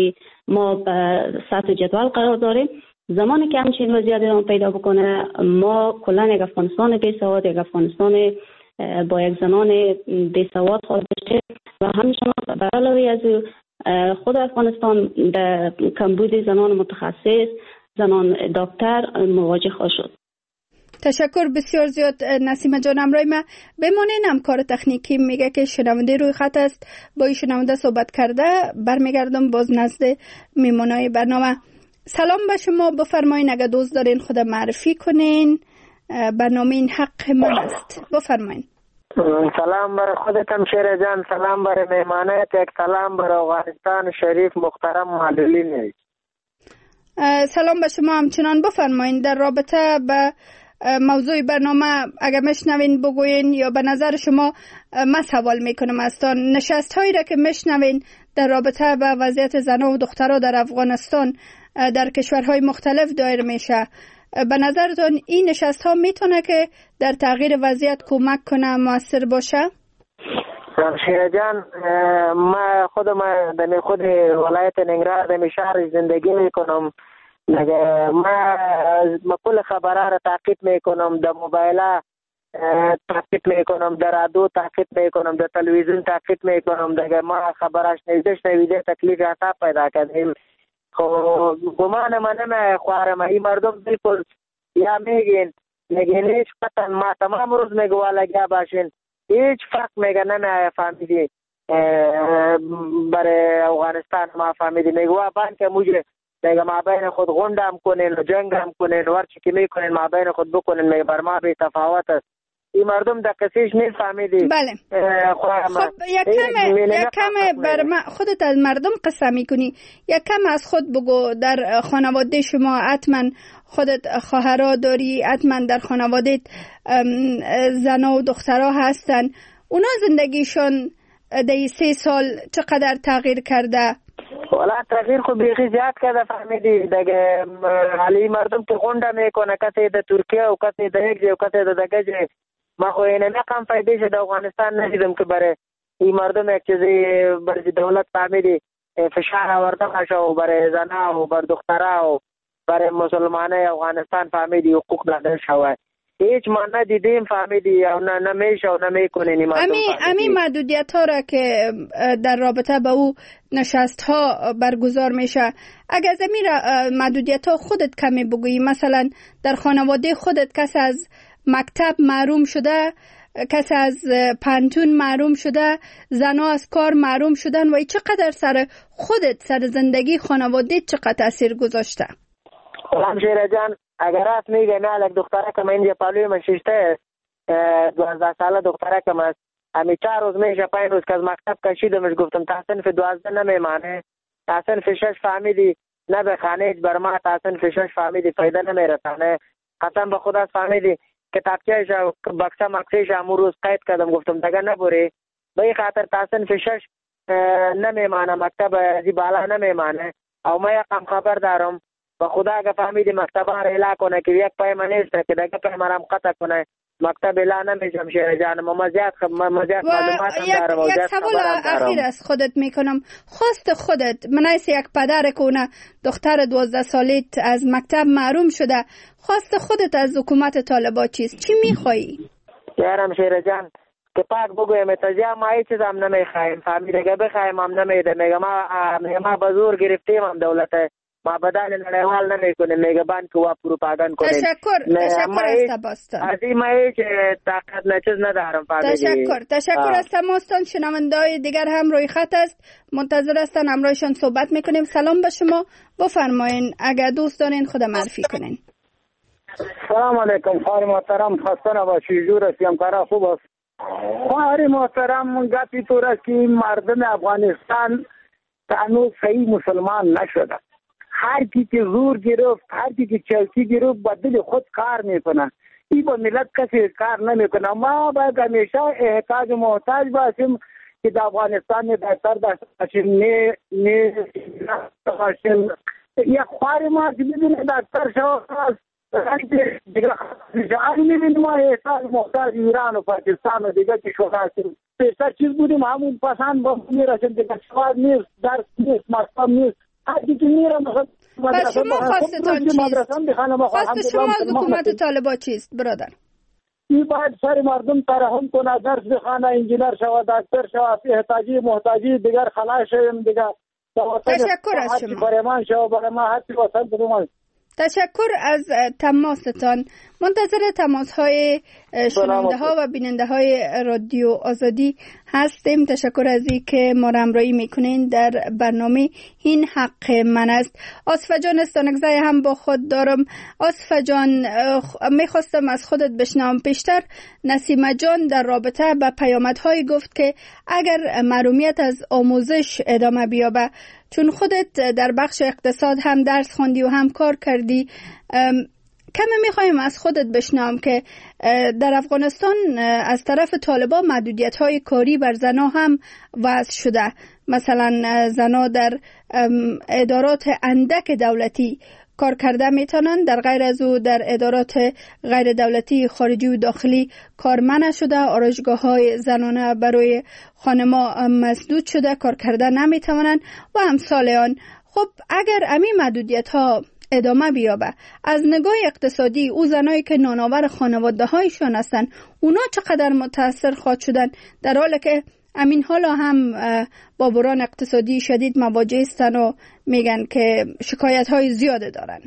ما به سطح جدول قرار داریم. زمانی که همچین وضعیت ادامه پیدا بکنه، ما کلا یک افغانستان بی سواد، یک افغانستان با یک زنان بی سواد خواهد بشه و همچنان به علاوه از خود افغانستان در کمبود زنان متخصص، زنان دکتر مواجه خواهد شد. تشکر بسیار زیاد نسیم جان. امروز ما بمانین، همکار تکنیکی میگه که شنونده روی خط است، با این شنونده صحبت کرده. برمیگردم باز نزد میمونای برنامه. سلام به شما، بفرمایین اگه دوست دارین خود معرفی کنین. برنامه این حق من است، بفرمایین. سلام بر خودتم شیر جان، سلام بر مهمانت، یک سلام بر افغانستان شریف محترم معلولین. سلام به شما همچنان. بفرمایین در رابطه به موضوع برنامه اگر مشنوین بگوین، یا به نظر شما من سوال میکنم ازتان، نشست هایی را که مشنوین در رابطه به وضعیت زنان و دخترها در افغانستان در کشورهای مختلف دایر میشه، به نظرتان این نشست ها میتونه که در تغییر وضعیت کمک کنه، موثر باشه؟ شیر جان، ما خود ما در خود ولایت ننگرهار در شهر زندگی میکنم. ما ما کل خبرها را تعقیب میکنم، در موبایل تعقیب میکنم، در رادیو تعقیب میکنم، در تلویزیون تعقیب میکنم. دیگه ما خبرش نویده شنیده تکلیف عطا پیدا کردیم. خب گمان من نمیخوارم این مردم بالکل یا میگین میگین هیچ قطن ما تمام روز میگوالگیا باشین، هیچ فرق میگه نمیه فهمیدی برای افغانستان ما فهمیدی میگوه بان که موجه میگه ما بین خود غنده هم کنین و جنگ هم کنین ورچی که میکنین ما بین خود بکنین، میگه بر ما بی تفاوت است. این مردم در قصیش نیست فهمیدی. بله خب یک کم یک کم بر ما خودت از مردم قصه میکنی، یک کم از خود بگو. در خانواده شما حتما خودت خواهرها داری، حتما در خانواده زنا و دخترها هستن، اونا زندگیشون در سه سال چقدر تغییر کرده؟ والا تغییر خو بیخی زیاد کرده فهمیدی. دیگه حالی مردم که غنده میکنه، کسی در ترکیه و کسی در یک جای و کسی در دگه جای. ما خو اینه نقم فایده شده افغانستان ندیدم که برای این مردم یک چیزی برای دولت فهمیدی فشار آورده باشه و برای زنها و برای دخترها و برای مسلمانه افغانستان فهمیدی حقوق داده شود. هیچ ما ندیدیم فهمیدی و نه نمیشه و نمیکنین. امی امی محدودیت ها را که در رابطه با او نشست ها برگزار میشه، اگر زمین محدودیت ها خودت کمی بگویی، مثلا در خانواده خودت کس از مکتب محروم شده، کسی از پانتون محروم شده، زنها از کار محروم شدن و ای چقدر سر خودت، سر زندگی خانواده چقدر تاثیر گذاشته؟ همشیره جان اگر راست میگه نه یک دختره که من اینجا پالوی من شیشته است، دوازده ساله دختره که من همی چهار روز میشه پنج روز که از مکتب کشیدمش، گفتم تا صنف دوازده نمیمانه، تا صنف شش فهمیدی نه به خانه بر ما، تا صنف شش فهمیدی فایده نمیرسانه. قسم به خدا فهمیدی کتابچه‌اش بکسه مکسیش امو روز قید کردم، گفتم دیگه نبری به این خاطر تا صنف شش نمیمانه، مکتب ازی بالا نمیمانه. او ما یکم خبر دارم به خدا اگه فهمیدی مکتب ها را اعلا کنه که یک پای من نیست که دیگه پای من هم قطع کنه، مکتب اعلا نمیشم شیر جانم. ما زیاد خب ما زیاد معلومات هم دارم و زیاد خبر هم دارم. اخیر از خودت میکنم، خواست خودت منایس یک پدر کنه دختر دوازده سالیت از مکتب محروم شده، خواست خودت از حکومت طالبان چیست؟ چی میخوایی؟ یارم شیر جان که پاک بگویم تازه ما هیچ چیز هم نمیخوایم، فهمیده که بخوایم هم نمیده، میگه ما ما بزور گرفتیم هم دولت، ما بدل نړیوال نه میکنه، میگه بانک و پروپاگاند کنه. تشکر تشکر از تماستان. از این ما هیچ طاقت نه چیز ندارم فهمیدی. تشکر تشکر از تماستان. شنونده‌های دیگر هم روی خط است، منتظر هستن همراهشان صحبت میکنیم. سلام به شما، بفرمایین اگر دوست دارین خود معرفی کنین. سلام علیکم خواهر محترم، خسته نباشید، جور هستیم، کارا خوب است. خواهر محترم گپی طور است که مردم افغانستان هنوز صحیح مسلمان نشده. هر کی که زور گرفت، هر کی که چلکی گرفت با دل خود کار میکنه، این با ملت کسی کار نمیکنه. ما باید همیشه احتاج محتاج باشیم که در افغانستان بهتر داشته باشیم، نه نه باشیم. یک خوار ما که ببینه دکتر شد دیگه آنی میبینیم ما احتاج محتاج ایران و پاکستان و دیگه که شده هستیم. پیشتر چیز بودیم همون پسند با میرسیم، دیگه سواد نیست، درس نیست، مستم نیست، حدی که میرم پس شما خواستتان چیست؟ خواست شما از حکومت طالبان چیست برادر؟ این باید سر مردم ترحم کنه، درس بخونه، انجینر شود، دکتر شود، احتاجی محتاجی دیگر خلاص شویم دیگر. تشکر از شما. برمان شود برای ما حتی واسه برمان. تشکر از تماستان. منتظر تماس های شنونده ها و بیننده های رادیو آزادی هستیم. تشکر از این که ما را همراهی میکنین در برنامه این حق من است. آصفه جان استانکزای هم با خود دارم. آصفه جان میخواستم از خودت بشنوم. پیشتر نسیمه جان در رابطه با پیامدهای گفت که اگر محرومیت از آموزش ادامه بیابه، چون خودت در بخش اقتصاد هم درس خوندی و هم کار کردی، کمی میخوایم از خودت بشنوم که در افغانستان از طرف طالبان محدودیت های کاری بر زنها هم وضع شده. مثلا زنها در ادارات اندک دولتی کار کرده میتونن، در غیر از او در ادارات غیر دولتی خارجی و داخلی کار منع شده. آرایشگاه های زنانه برای خانما مسدود شده، کار کرده نمیتونن و امثال آن. خب اگر امی محدودیت ها ادامه بیابه، از نگاه اقتصادی او زنایی که نانآور خانواده هایشان هستن، اونا چقدر متاثر خواهد شدن، در حالی که امین حالا هم با بحران اقتصادی شدید مواجه هستن و میگن که شکایت های زیاده دارن.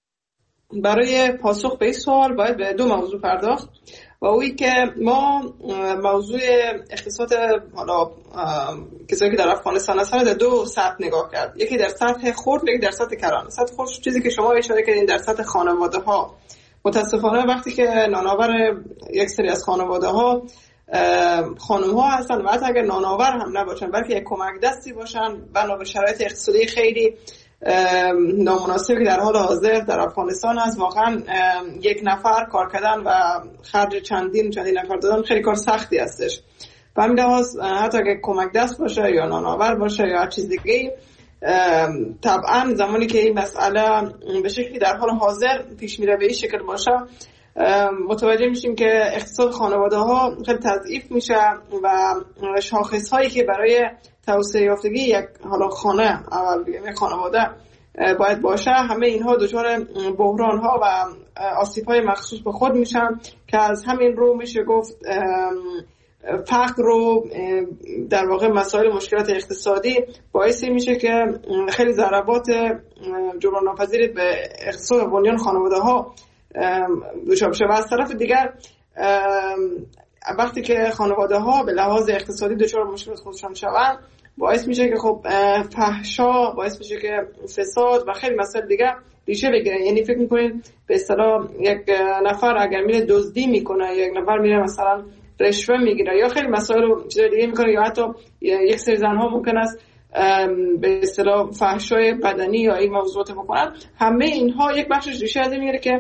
برای پاسخ به این سوال باید به دو موضوع پرداخت و اویی که ما موضوع اقتصاد حالا کسایی که در افغانستان هستن در دو سطح نگاه کرد. یکی در سطح خرد، یکی در سطح کلان. سطح خرد چیزی که شما اشاره کردین در سطح خانواده ها. متاسفانه وقتی که نانآور یک سری از خانواده ها خانم ها هستن و حتی اگر نانآور هم نباشن بلکه یک کمک دستی باشن، بنا به شرایط اقتصادی خیلی نامناسبی در حال حاضر در افغانستان هست، واقعا یک نفر کار کردن و خرج چندین چندین نفر دادن خیلی کار سختی هستش. و همین لحاظ حتی اگر کمک دست باشه یا نانآور باشه یا هر چیز دیگه، طبعا زمانی که این مسئله به شکلی در حال حاضر پیش میره به این شکل باشه، متوجه میشیم که اقتصاد خانواده ها خیلی تضعیف میشه و شاخص هایی که برای توسعه یافتگی یک حالا خانه اول بگیم یک خانواده باید باشه، همه اینها دچار بحران ها و آسیب های مخصوص به خود میشن که از همین رو میشه گفت فقر رو در واقع مسائل مشکلات اقتصادی باعثی میشه که خیلی ضربات جبران ناپذیری به اقتصاد و بنیان خانواده ها دچار بشه. و از طرف دیگر وقتی که خانواده ها به لحاظ اقتصادی دچار مشکلات خودشان شوند، باعث میشه که خب فحشا، باعث میشه که فساد و خیلی مسائل دیگه ریشه بگیره. یعنی فکر میکنید به اصطلاح یک نفر اگر میره دزدی میکنه، یک نفر میره مثلا رشوه میگیره یا خیلی مسائل رو چیز دیگه میکنه، یا حتی یک سری زنها ممکن است به اصطلاح فحشای بدنی یا این موضوعات بکنن، همه اینها یک بخشش ریشه از این میگیره که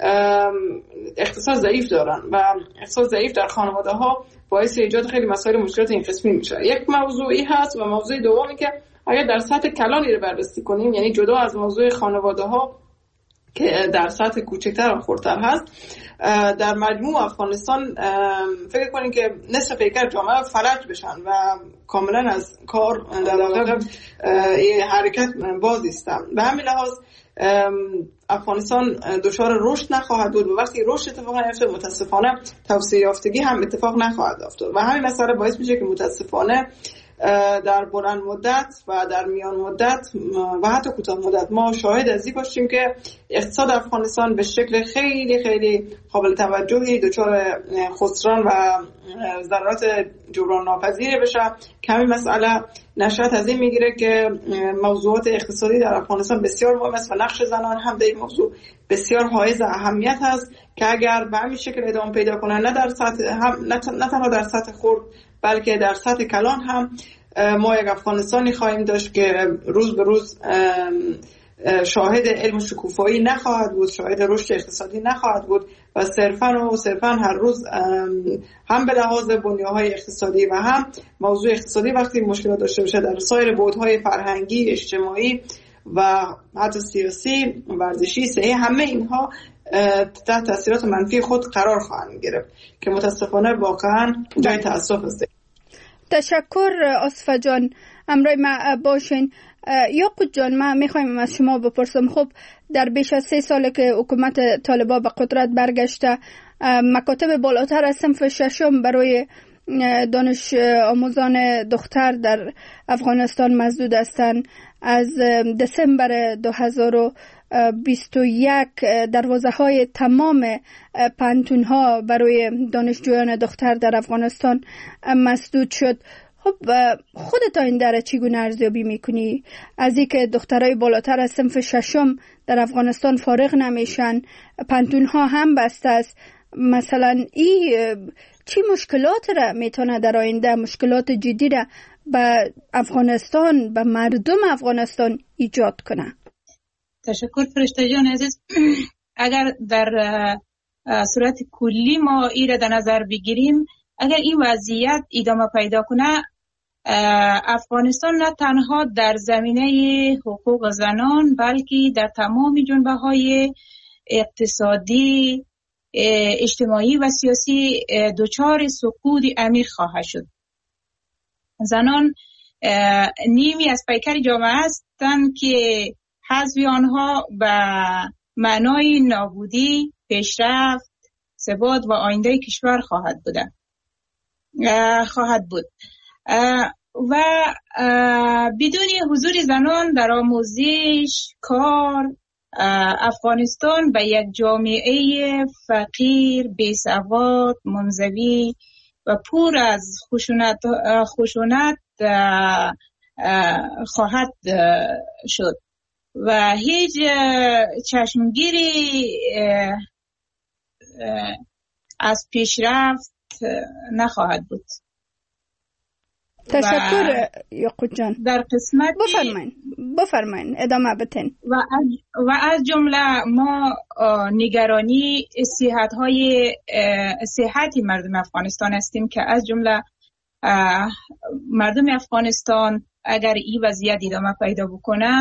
اقتصاد ضعیف دارن و اقتصاد ضعیف در خانواده ها باعث ایجاد خیلی مسائل مشکلات این قسمی میشه. یک موضوعی هست و موضوع دومی که اگر در سطح کلانی رو بررسی کنیم، یعنی جدا از موضوع خانواده ها که در سطح کوچکتر و خردتر هست، در مجموع افغانستان فکر کنیم که نصف پیکر جامعه فلج بشن و کاملا از کار در واقع حرکت باز ایستن. به همین لحاظ افغانستان دچار رشد نخواهد بود و وقتی رشد اتفاق نیفته متاسفانه توسعه یافتگی هم اتفاق نخواهد افتاد و همین مسئله باعث میشه که متاسفانه در بلند مدت و در میان مدت و حتی کوتاه مدت ما شاهد از این باشیم که اقتصاد افغانستان به شکل خیلی خیلی قابل توجهی دچار خسران و ضررات جبران ناپذیری بشه که همین مسئله نشأت از این میگیره که موضوعات اقتصادی در افغانستان بسیار مهم است و نقش زنان هم در این موضوع بسیار حائز اهمیت هست که اگر به همین شکل ادامه پیدا کنه، نه در سطح هم نه تنها در سطح خرد بلکه در سطح کلان هم ما یک افغانستانی خواهیم داشت که روز به روز شاهد علم شکوفایی نخواهد بود، شاهد رشد اقتصادی نخواهد بود و صرفاً و صرفاً هر روز هم به لحاظ بنیان‌های اقتصادی و هم موضوع اقتصادی وقتی مشکلات داشته باشه در سایر بعدهای فرهنگی، اجتماعی و حتی سیاسی، ورزشی، صحی، همه اینها تحت تاثیرات منفی خود قرار خواهند گرفت که متاسفانه واقعا جای تأسف است. تشکر آصفه جان، همراه ما باشین. یاقوت جان، من میخوایم از شما بپرسم، خب در بیش از سه سال که حکومت طالبان به قدرت برگشته، مکاتب بالاتر از صنف ششم برای دانش آموزان دختر در افغانستان مسدود هستند. از دسامبر دو هزار و بیست و یک دروازه های تمام پانتون ها برای دانشجویان دختر در افغانستان مسدود شد. خب خودت این در چگونه ارزیابی میکنی از اینکه دخترای بالاتر از صنف ششم در افغانستان فارغ نمیشن، پانتون ها هم بسته است؟ مثلا این چی مشکلات را میتونه در آینده، مشکلات جدی را به افغانستان، به مردم افغانستان ایجاد کنه؟ تشکر فرشته جان عزیز. اگر در صورت کلی ما این را در نظر بگیریم، اگر این وضعیت ادامه پیدا کنه، افغانستان نه تنها در زمینه حقوق زنان بلکه در تمام جنبه های اقتصادی، اجتماعی و سیاسی دچار سقوط عمیق خواهد شد. زنان نیمی از پیکر جامعه هستند که حذف آنها به معنای نابودی، پیشرفت، ثبات و آینده کشور خواهد بود خواهد بود و بدون حضور زنان در آموزش، کار، افغانستان به یک جامعه فقیر، بی‌سواد، منزوی و پر از خشونت خشونت خواهد شد و هیچ چشمگیری از پیشرفت نخواهد بود. تشکر یاقوت جان. در قسمت بفرمایید بفرمایید ادامه بدین. و از, و از جمله ما نگرانی صحت های صحتی مردم افغانستان هستیم که از جمله مردم افغانستان اگر این وضعیت ادامه پیدا بکنه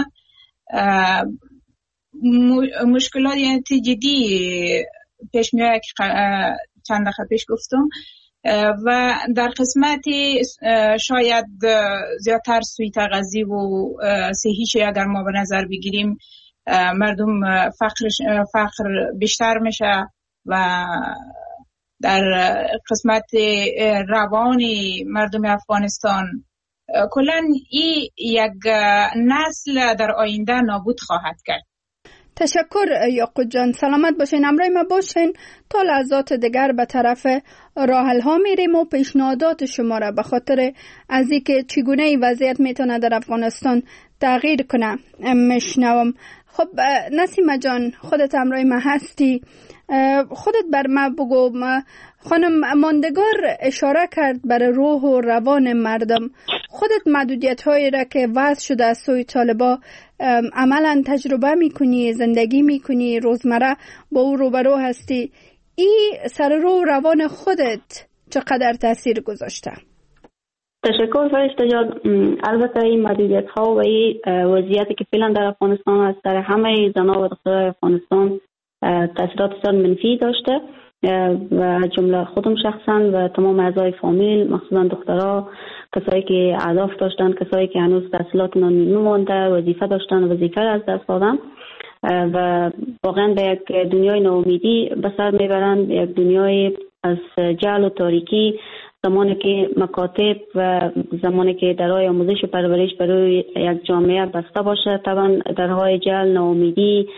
مشکلات جدی پیش میاد که چند دقیقه پیش گفتم و در قسمت شاید زیادتر سوی تغذی و صحیش اگر ما به نظر بگیریم مردم فقر فقر بیشتر میشه و در قسمت روان مردم افغانستان کلا این یک نسل در آینده نابود خواهد کرد. تشکر یاقوت جان، سلامت باشین، همراه ما باشین. تا لحظات دیگر به طرف راحل ها میریم و پیشنهادات شما را به خاطر از اینکه چگونه این وضعیت میتونه در افغانستان تغییر کنه میشنوم. خب نسیمه جان، خودت همراه ما هستی، خودت بر ما بگو. خانم ماندگار اشاره کرد بر روح و روان مردم. خودت محدودیت هایی را که وضع شده از سوی طالبان عملا تجربه میکنی، زندگی میکنی، روزمره با او روبرو هستی. این سر روح و روان خودت چقدر تاثیر گذاشته؟ تشکر فرشته جان. البته این محدودیت ها و این وضعیتی که فعلا در افغانستان است در همه زنان و دختران افغانستان تاثیرات بسیار منفی داشته و جمله خودم شخصا و تمام اعضای فامیل، مخصوصا دخترها، کسایی که اهداف داشتن، کسایی که هنوز تحصیلات نمونده، وظیفه داشتن، وظیفه از دست دادن و واقعا به یک دنیای ناامیدی به سر میبرند، یک دنیای از جهل و تاریکی. زمانی که مکاتب و زمانی که درهای آموزش و پرورش برای یک جامعه بسته باشه، طبعا درهای جهل، ناامیدی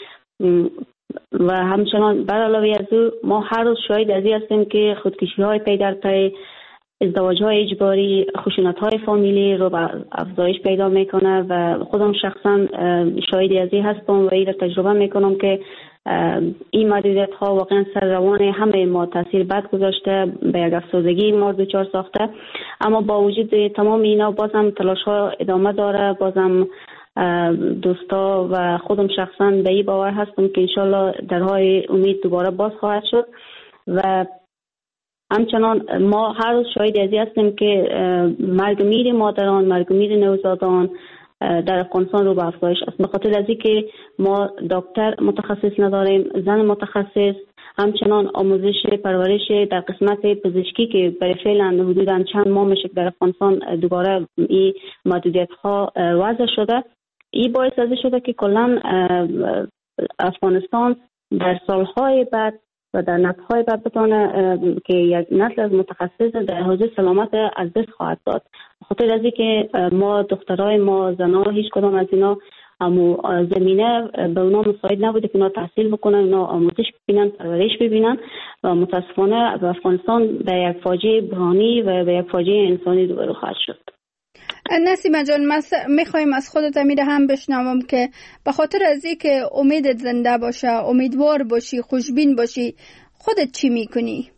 و همچنان بر علاوه از او ما هر روز شاهد از این هستیم که خودکشی های پی در پی، ازدواج های اجباری، خشونت های فامیلی رو به افزایش پیدا میکنه و خودم شخصا شاهدی از این هستم و این را تجربه میکنم که این محدودیت ها واقعا سر روان همه ما تاثیر بد گذاشته، به یک افسردگی ما دچار ساخته. اما با وجود تمام اینا بازم تلاش ها ادامه داره. بازم دوستا و خودم شخصا به این باور هستم که انشالله درهای امید دوباره باز خواهد شد و همچنان ما هر روز شاهد از این هستیم که مرگ میر مادران، مرگ میر نوزادان در افغانستان رو به افزایش است. به خاطر از اینکه ما دکتر متخصص نداریم، زن متخصص، همچنان آموزش پرورش در قسمت پزشکی که برای فعلا حدوداً چند ماه میشه در افغانستان دوباره این محدودیت ها وضع شده این باعث از شده که کلا افغانستان در سالهای بعد و در نسل‌های بعد بتونه که یک نسل از متخصص در حوزه سلامت از دست خواهد داد. خاطر از اینکه ما دخترای ما زنان هیچ کدام از اینا اما زمینه به اونا مساعد نبوده که اونا تحصیل بکنن، اونا آموزش ببینن، پرورش ببینن و متاسفانه افغانستان به یک فاجعه بحرانی و به یک فاجعه انسانی روبرو خواهد شد. نسیمه جان، میخوایم از خودت امیر هم بشنوم که به خاطر از این که امیدت زنده باشه، امیدوار باشی، خوشبین باشی، خودت چی میکنی؟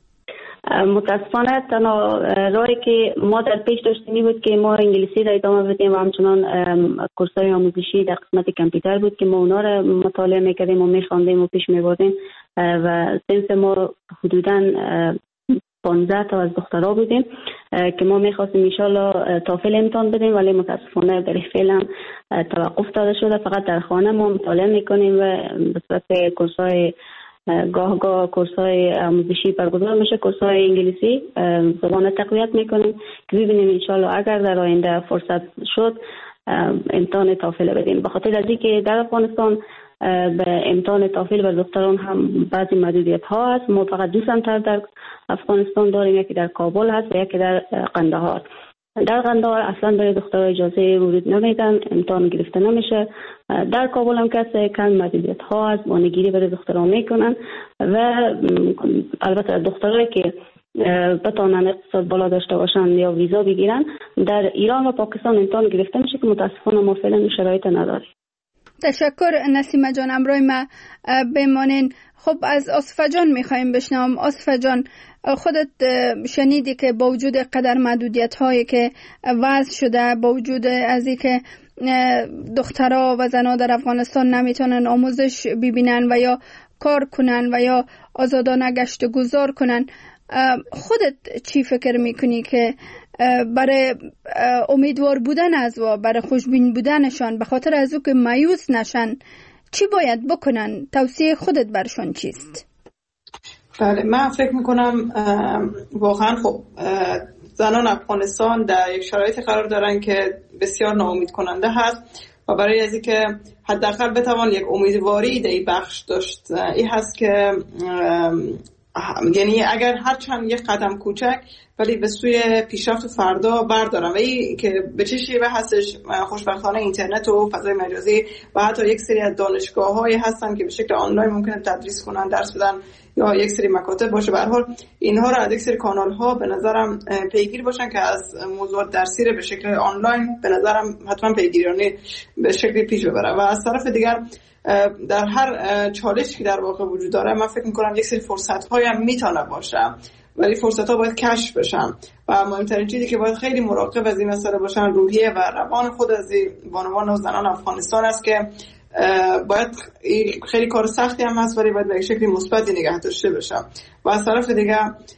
متاسفانه تنها راهی که ما در پیش داشتیم بود که ما انگلیسی را ادامه بدیم و همچنان کورس‌های آموزشی در قسمت کامپیوتر بود که ما اونا را مطالعه میکردیم و میخواندیم و پیش میبردیم و صنف ما حدوداً پانزده تا از دخترها بودیم که ما میخواستیم انشالله تافل امتحان بدیم، ولی متاسفانه برای فعلا توقف داده شده. فقط در خانه ما مطالعه میکنیم و به صورت کورس‌های گاه گاه کورس‌های آموزشی برگزار میشه، کورس‌های انگلیسی زبان تقویت میکنیم که ببینیم انشالله اگر در آینده فرصت شد امتحان تافل بدیم. به خاطر از اینکه در افغانستان به امتحان تافل بر دختران هم بعضی محدودیت ها هست. ما فقط دو سنتر در افغانستان داریم، یکی در کابل هست و یکی در قندهار. در قندهار اصلا برای دخترها اجازه ورود نمیدن، امتحان گرفته نمیشه. در کابل هم کسی کم محدودیت ها هست، بانگیری برای دختران میکنن و البته دخترایی که بتوانند اقتصاد بالا داشته باشن یا ویزا بگیرن در ایران و پاکستان امتحان گرفته میشه که متاسفانه ما فعلا شرایط نداریم. تشکر نسیمه جان، امروی ما بمانین. خب از آصفه جان میخوایم بشنوم. آصفه جان، خودت شنیدی که با وجود قدر محدودیت هایی که وضع شده، با وجود از این که دخترها و زنها در افغانستان نمیتونن آموزش ببینن و یا کار کنن و یا آزادانه گشت و گذار کنن، خودت چی فکر میکنی که برای امیدوار بودن از و برای خوشبین بودنشان به خاطر از او که مایوس نشن چی باید بکنن؟ توصیه خودت برشان چیست؟ بله، من فکر میکنم واقعا خب زنان افغانستان در یک شرایط قرار دارن که بسیار ناامید کننده هست و برای از اینکه حداقل بتوان یک امیدواری در این بخش داشت این هست که یعنی اگر هر چند یک قدم کوچک ولی به سوی پیشرفت فردا بردارم و این که به چه شیوه هستش. خوشبختانه اینترنت و فضای مجازی و حتی یک سری از دانشگاه‌هایی هستن که به شکل آنلاین ممکنه تدریس کنن، درس بدن یا یک سری مکاتب باشه. به هر حال اینها رو از یک سری کانال‌ها به نظرم پیگیر باشن که از موضوعات درسی رو به شکل آنلاین به نظرم حتما پیگیرانه به شکلی پیش ببرن. و از طرف دیگر در هر چالشی که در واقع وجود داره من فکر می‌کنم یک سری فرصت‌های هم میتونه باشه، ولی فرصت‌ها باید کشف بشن و مهمترین چیزی که باید خیلی مراقب از این مسئله باشن روحیه و روان خود از بانوان و زنان افغانستان است که باید خیلی کار سختی هم هست ولی باید به شکلی مثبتی نگه داشته بشه. و از طرف دیگه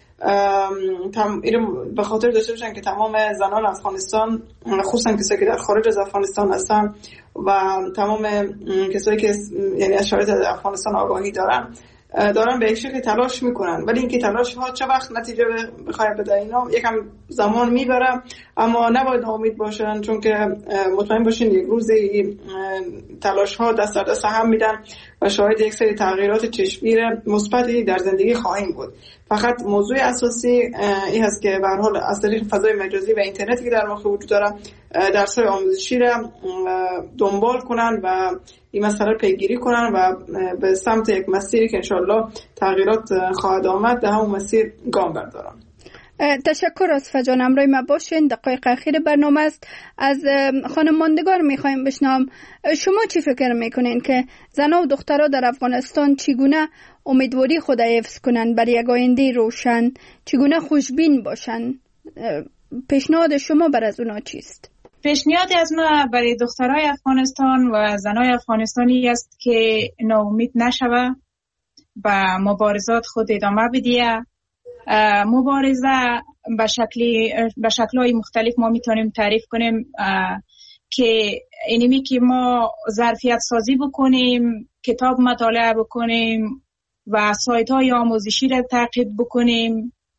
تم اینو به خاطر داشته باشن که تمام زنان افغانستان، خصوصا کسایی که در خارج از افغانستان هستن و تمام کسایی که یعنی از شرایط افغانستان آگاهی دارن دارن به یک شکلی تلاش میکنن، ولی اینکه تلاش ها چه وقت نتیجه بخواد بده اینا یکم زمان میبره، اما نباید ناامید باشن چون که مطمئن باشین یک روزی تلاش ها دست در دست هم میدن و شاید یک سری تغییرات چشمگیر مثبتی در زندگی خواهیم بود. فقط موضوع اساسی این هست که به هر حال از طریق فضای مجازی و اینترنتی که در واقع وجود داره درس‌های آموزشی را دنبال کنن و این مسئله رو پیگیری کنن و به سمت یک مسیری که انشالله تغییرات خواهد آمد در همون مسیر گام بردارن. تشکر از فجان. امروی ما باشین. دقایق اخیر برنامه است. از خانم ماندگار میخوایم بشنوم شما چی فکر میکنین که زنها و دخترها در افغانستان چگونه امیدواری خود حفظ کنن برای یک آینده روشن، چگونه خوشبین باشن؟ پیشنهاد شما بر از اونا چیست؟ پیشنهاد از ما برای دخترای افغانستان و زنای افغانستانی است که ناامید نشوه و مبارزات خود ادامه بدیه. مبارزه به شکلی به شکل‌های مختلف ما میتونیم تعریف کنیم که اینمی که ما ظرفیت سازی بکنیم، کتاب مطالعه بکنیم و سایت‌های آموزشی را تعقیب بکنیم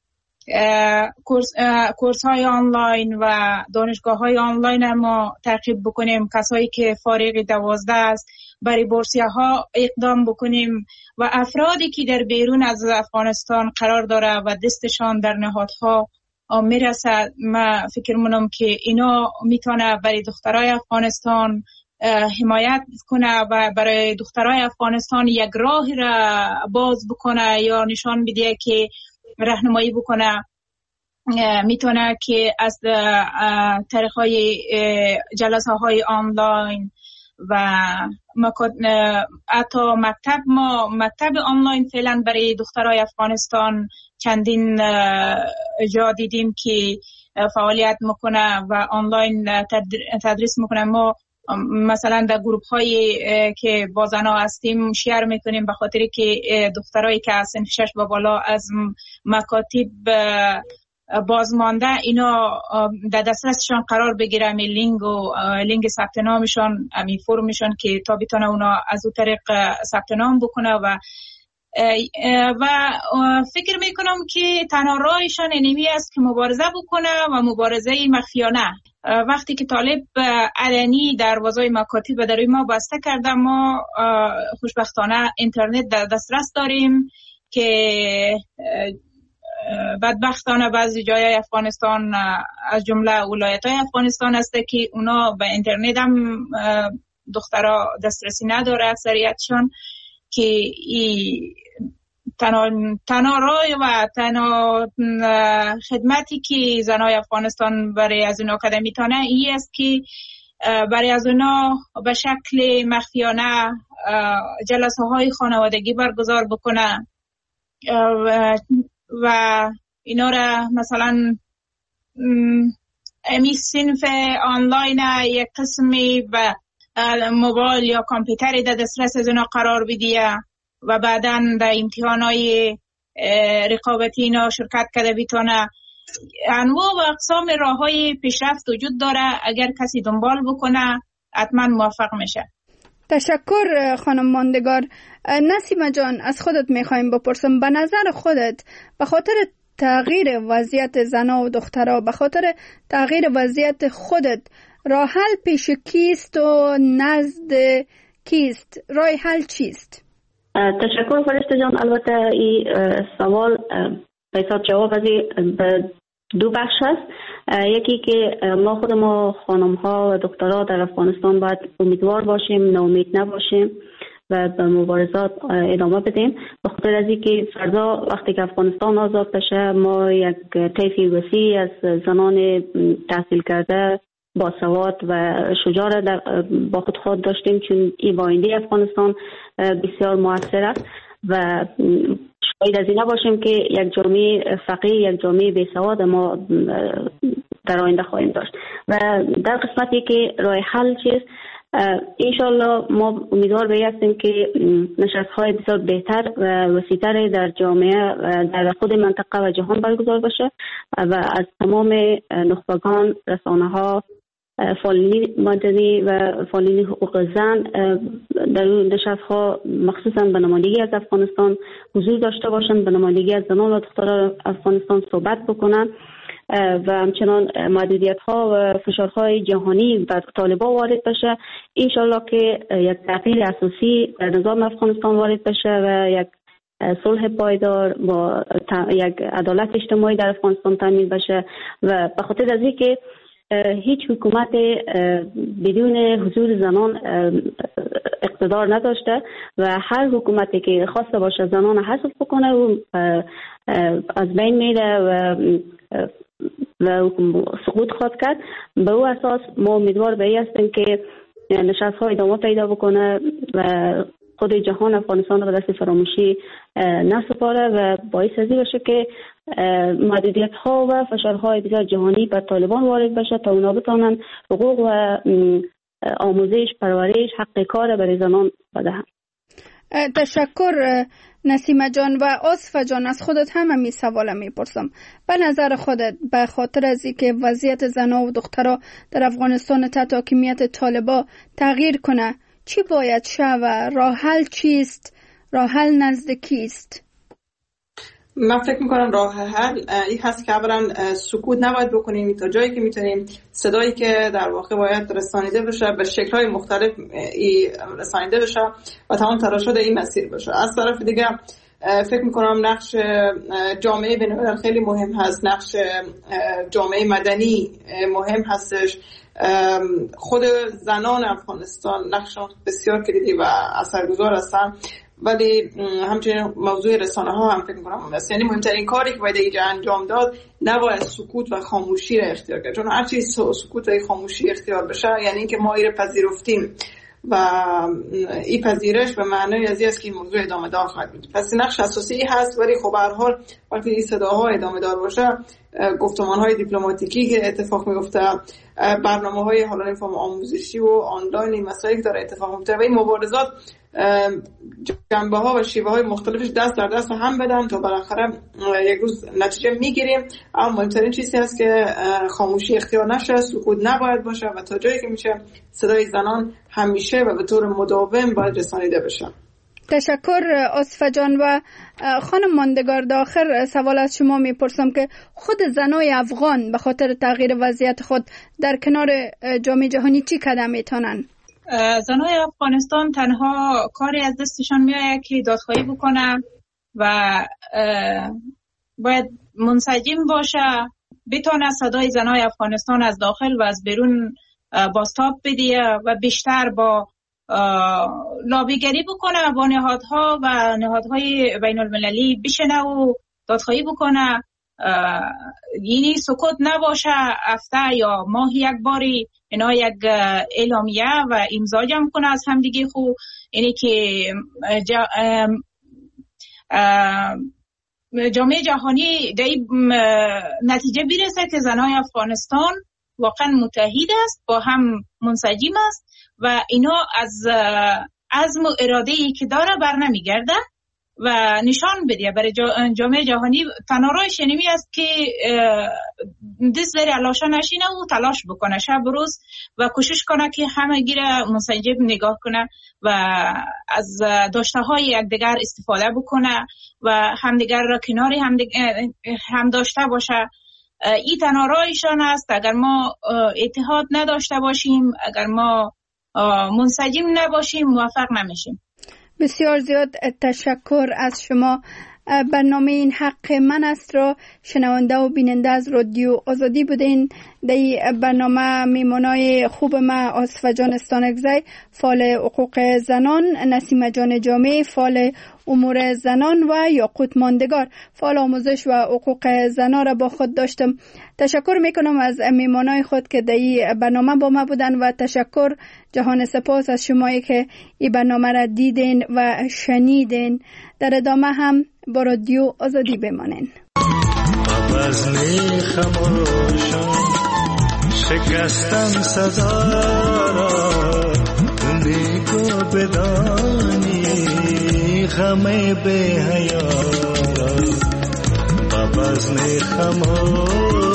کورس, کورس های آنلاین و دانشگاه های آنلاین ما تعقیب بکنیم. کسایی که فارغ دوازده است برای بورسیه ها اقدام بکنیم و افرادی که در بیرون از افغانستان قرار داره و دستشان در نهادها میرسد، ما فکر منم که اینا میتونه برای دخترای افغانستان حمایت کنه و برای دخترای افغانستان یک راه را باز بکنه یا نشان بده که راهنمایی بکنه. میتونه که از طریق های جلسه های آنلاین و حتی مکتب ما مکتب آنلاین فعلا برای دخترای افغانستان چندین جا دیدیم که فعالیت میکنه و آنلاین تدریس میکنه. ما مثلا در گروپ هایی که با زنا هستیم شیر میکنیم به خاطر که دخترایی که از سن شش و بالا از مکاتب بازمانده اینا در دسترسشان قرار بگیره، می لینک و لینک ثبت نامشان، می فرمشان که تا بتونه اونا از اون طریق ثبت نام بکنه و و فکر میکنم که تنها راهشان اینمی است که مبارزه بکنه و مبارزه مخفیانه. وقتی که طالب علنی دروازه مکاتب در ما بسته کرده، ما خوشبختانه اینترنت در دسترس داریم که بدبختانه بعضی جای افغانستان از جمله ولایت‌های افغانستان هست که اونا به اینترنت هم دخترها دسترسی نداره اکثریتشون، که ای تنها تنها راه و تنها خدمتی که زنای افغانستان برای از اونا کده میتونه این است که برای از اونا به شکل مخفیانه جلسه های خانوادگی برگزار بکنه و اینا را مثلا امی صنف آنلاین یک قسمی و موبایل یا کامپیوتری در دسترس از اونا قرار بدیه و بعداً در امتحانات رقابتی اینا شرکت کرده بیتونه. انواع و اقسام راه‌های پیشرفت وجود داره، اگر کسی دنبال بکنه حتما موفق میشه. تشکر خانم ماندگار. نسیمه جان، از خودت میخوایم بپرسم، به نظر خودت به خاطر تغییر وضعیت زنا و دخترها، به خاطر تغییر وضعیت خودت، راه حل پیش کیست و نزد کیست؟ راه حل چیست؟ تشکر فرشته جان. البته این سوال پیسات جواب از دو بخش هست. یکی که ما خود ما خانم ها و دخترها در افغانستان باید امیدوار باشیم، ناامید نباشیم و به مبارزات ادامه بدیم، به خاطر از اینکه فردا وقتی که افغانستان آزاد بشه ما یک طیف وسیع از زنان تحصیل کرده با سواد و شجاع در با خود خود داشتیم، چون این آینده افغانستان بسیار موثر است و شاید از این نباشیم که یک جامعه فقیر، یک جامعه بیسواد ما در آینده خواهیم داشت. و در قسمتی که راه حل چیست، انشالله ما امیدوار به هستیم که نشست‌های بسیار بهتر و وسیع‌تر در جامعه در خود منطقه و جهان برگزار بشه و از تمام نخبگان، رسانه‌ها، فعالین مدنی و فعالین حقوق زن در نشست‌ها مخصوصا به نمایندگی از افغانستان حضور داشته باشند، به نمایندگی از زنان و دختران افغانستان صحبت بکنند و همچنان محدودیت‌ها و فشارهای جهانی بر طالبان وارد بشه. انشالله که یک تغییر اساسی در نظام افغانستان وارد بشه و یک صلح پایدار با یک عدالت اجتماعی در افغانستان تامین بشه و به خاطر از اینکه هیچ حکومت بدون حضور زنان اقتدار نداشته و هر حکومتی که خواسته باشه زنان حذف بکنه و از بین میره و و سقوط خواهد کرد. به او اساس ما امیدوار به این هستیم که نشست ها ادامه پیدا بکنه و خود جهان افغانستان رو به دست فراموشی نسپاره و باعث ازی باشه که محدودیت ها و فشارهای بسیار جهانی بر طالبان وارد بشه تا اونا بتونن حقوق و آموزش، پرورش، حق کار برای زنان بدهند. تشکر نسیمه جان. و آصفه جان، از خودت هم همی سوال میپرسم. به نظر خودت به خاطر از اینکه وضعیت زنها و دخترها در افغانستان تحت حاکمیت طالبان تغییر کنه، چی باید شه و راه حل چیست؟ راه حل نزد کیست؟ من فکر میکنم راه حل این هست که اولا سکوت نباید بکنیم تا جایی که میتونیم صدایی که در واقع باید رسانیده بشه به شکل‌های مختلف رسانیده بشه و تمام تلاشات این مسیر بشه. از طرف دیگه فکر میکنم نقش جامعه بین‌الملل خیلی مهم هست، نقش جامعه مدنی مهم هستش، خود زنان افغانستان نقش بسیار کلیدی و اثرگذار هستن، ولی همچنین موضوع رسانه ها هم فکر میکنم است. یعنی مهمترین کاری که باید اینجا انجام داد نباید سکوت و خاموشی را اختیار کرد، چون هر چیز سکوت و خاموشی اختیار بشه یعنی اینکه ما این پذیرفتیم و این پذیرش به معنی از این است که این موضوع ادامه دار خواهد بود. پس نقش اساسی هست، ولی خب به هر حال وقتی این صداها ادامه دار باشه، گفتمان‌های دیپلماتیکی که اتفاق میفته، برنامه‌های حالا این فرم آموزشی و آنلاین مسائلی داره اتفاق میفته و این مبارزات جنبه‌ها و شیوه‌های مختلفش دست در دست هم بدن تا بالاخره یک روز نتیجه میگیریم. اما مهمترین چیزی است که خاموشی اختیار نشه، سکوت نباید باشه و تا جایی که میشه صدای زنان همیشه و به طور مداوم باید رسانیده بشه. تشکر آصفه جان. و خانم ماندگار، داخل سوال از شما میپرسم که خود زنای افغان به خاطر تغییر وضعیت خود در کنار جامعه جهانی چی قدم میتونن؟ زنای افغانستان تنها کاری از دستشان میآید که دادخواهی بکنه و باید منسجم باشه، بتونه صدای زنای افغانستان از داخل و از بیرون بازتاب بده و بیشتر با لابیگری بکنه با نهادها و نهادهای بین المللی بشنه و دادخواهی بکنه. یعنی سکوت نباشه، هفته یا ماه یک باری اینا یک اعلامیه و امضا جمع کنه از همدیگه خو، یعنی که جا جامعه جهانی در نتیجه برسه که زنای افغانستان واقعا متحد است، با هم منسجم است و اینا از عزم و اراده‌ای که داره بر نمیگرده و نشان بده برای جامعه جهانی. تنها راهش اینمی است که دست در علاشا نشینه و تلاش بکنه شب روز و کوشش کنه که همه گیره منسجم نگاه کنه و از داشته های یکدیگر استفاده بکنه و همدیگر را کناری هم, هم داشته باشه. این تنها راهشان است. اگر ما اتحاد نداشته باشیم، اگر ما منسجم نباشیم، موفق نمیشیم. بسیار زیاد تشکر از شما. برنامه این حق من است را شنونده و بیننده از رادیو آزادی بودین. در برنامه میمونای خوب ما آصفه جان استانکزی، فعال حقوق زنان، نسیم جان جامع، فعال امور زنان و یاقوت ماندگار، فعال آموزش و حقوق زنان را با خود داشتم. تشکر میکنم از میمونای خود که در برنامه با ما بودن و تشکر جهان سپاس از شمایی که این برنامه را دیدین و شنیدین. در ادامه هم با رادیو آزادی بمانین. وزن خموشم شکستم صدا را، نیکو بدانی غم به حیا را. وزن خموشم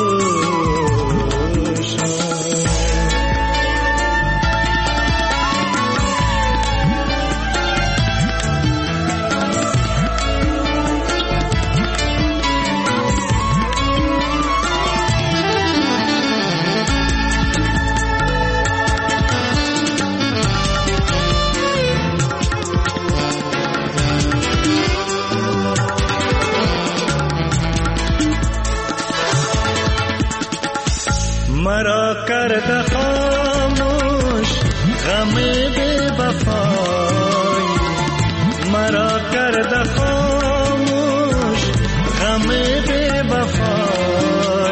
مرا کرده خاموش غم بی وفای، مرا کرده خاموش غم بی وفای.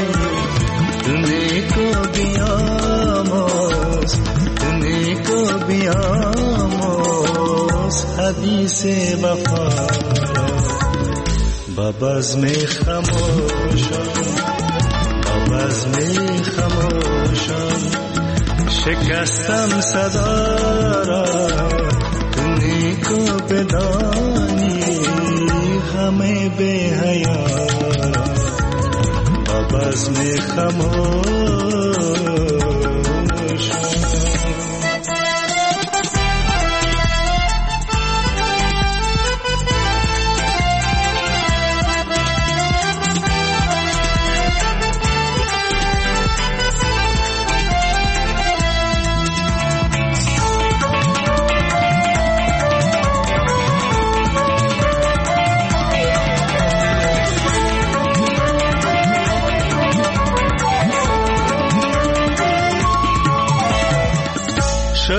نیکو بیاموز نیکو بیاموز حدیث وفا با بزم خموشم، از می خموشم شکستم صدا را. نیکو بدانی غم به حیا را. از می خموشم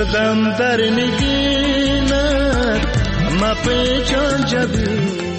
شدم در نگینت ما پیچان جبین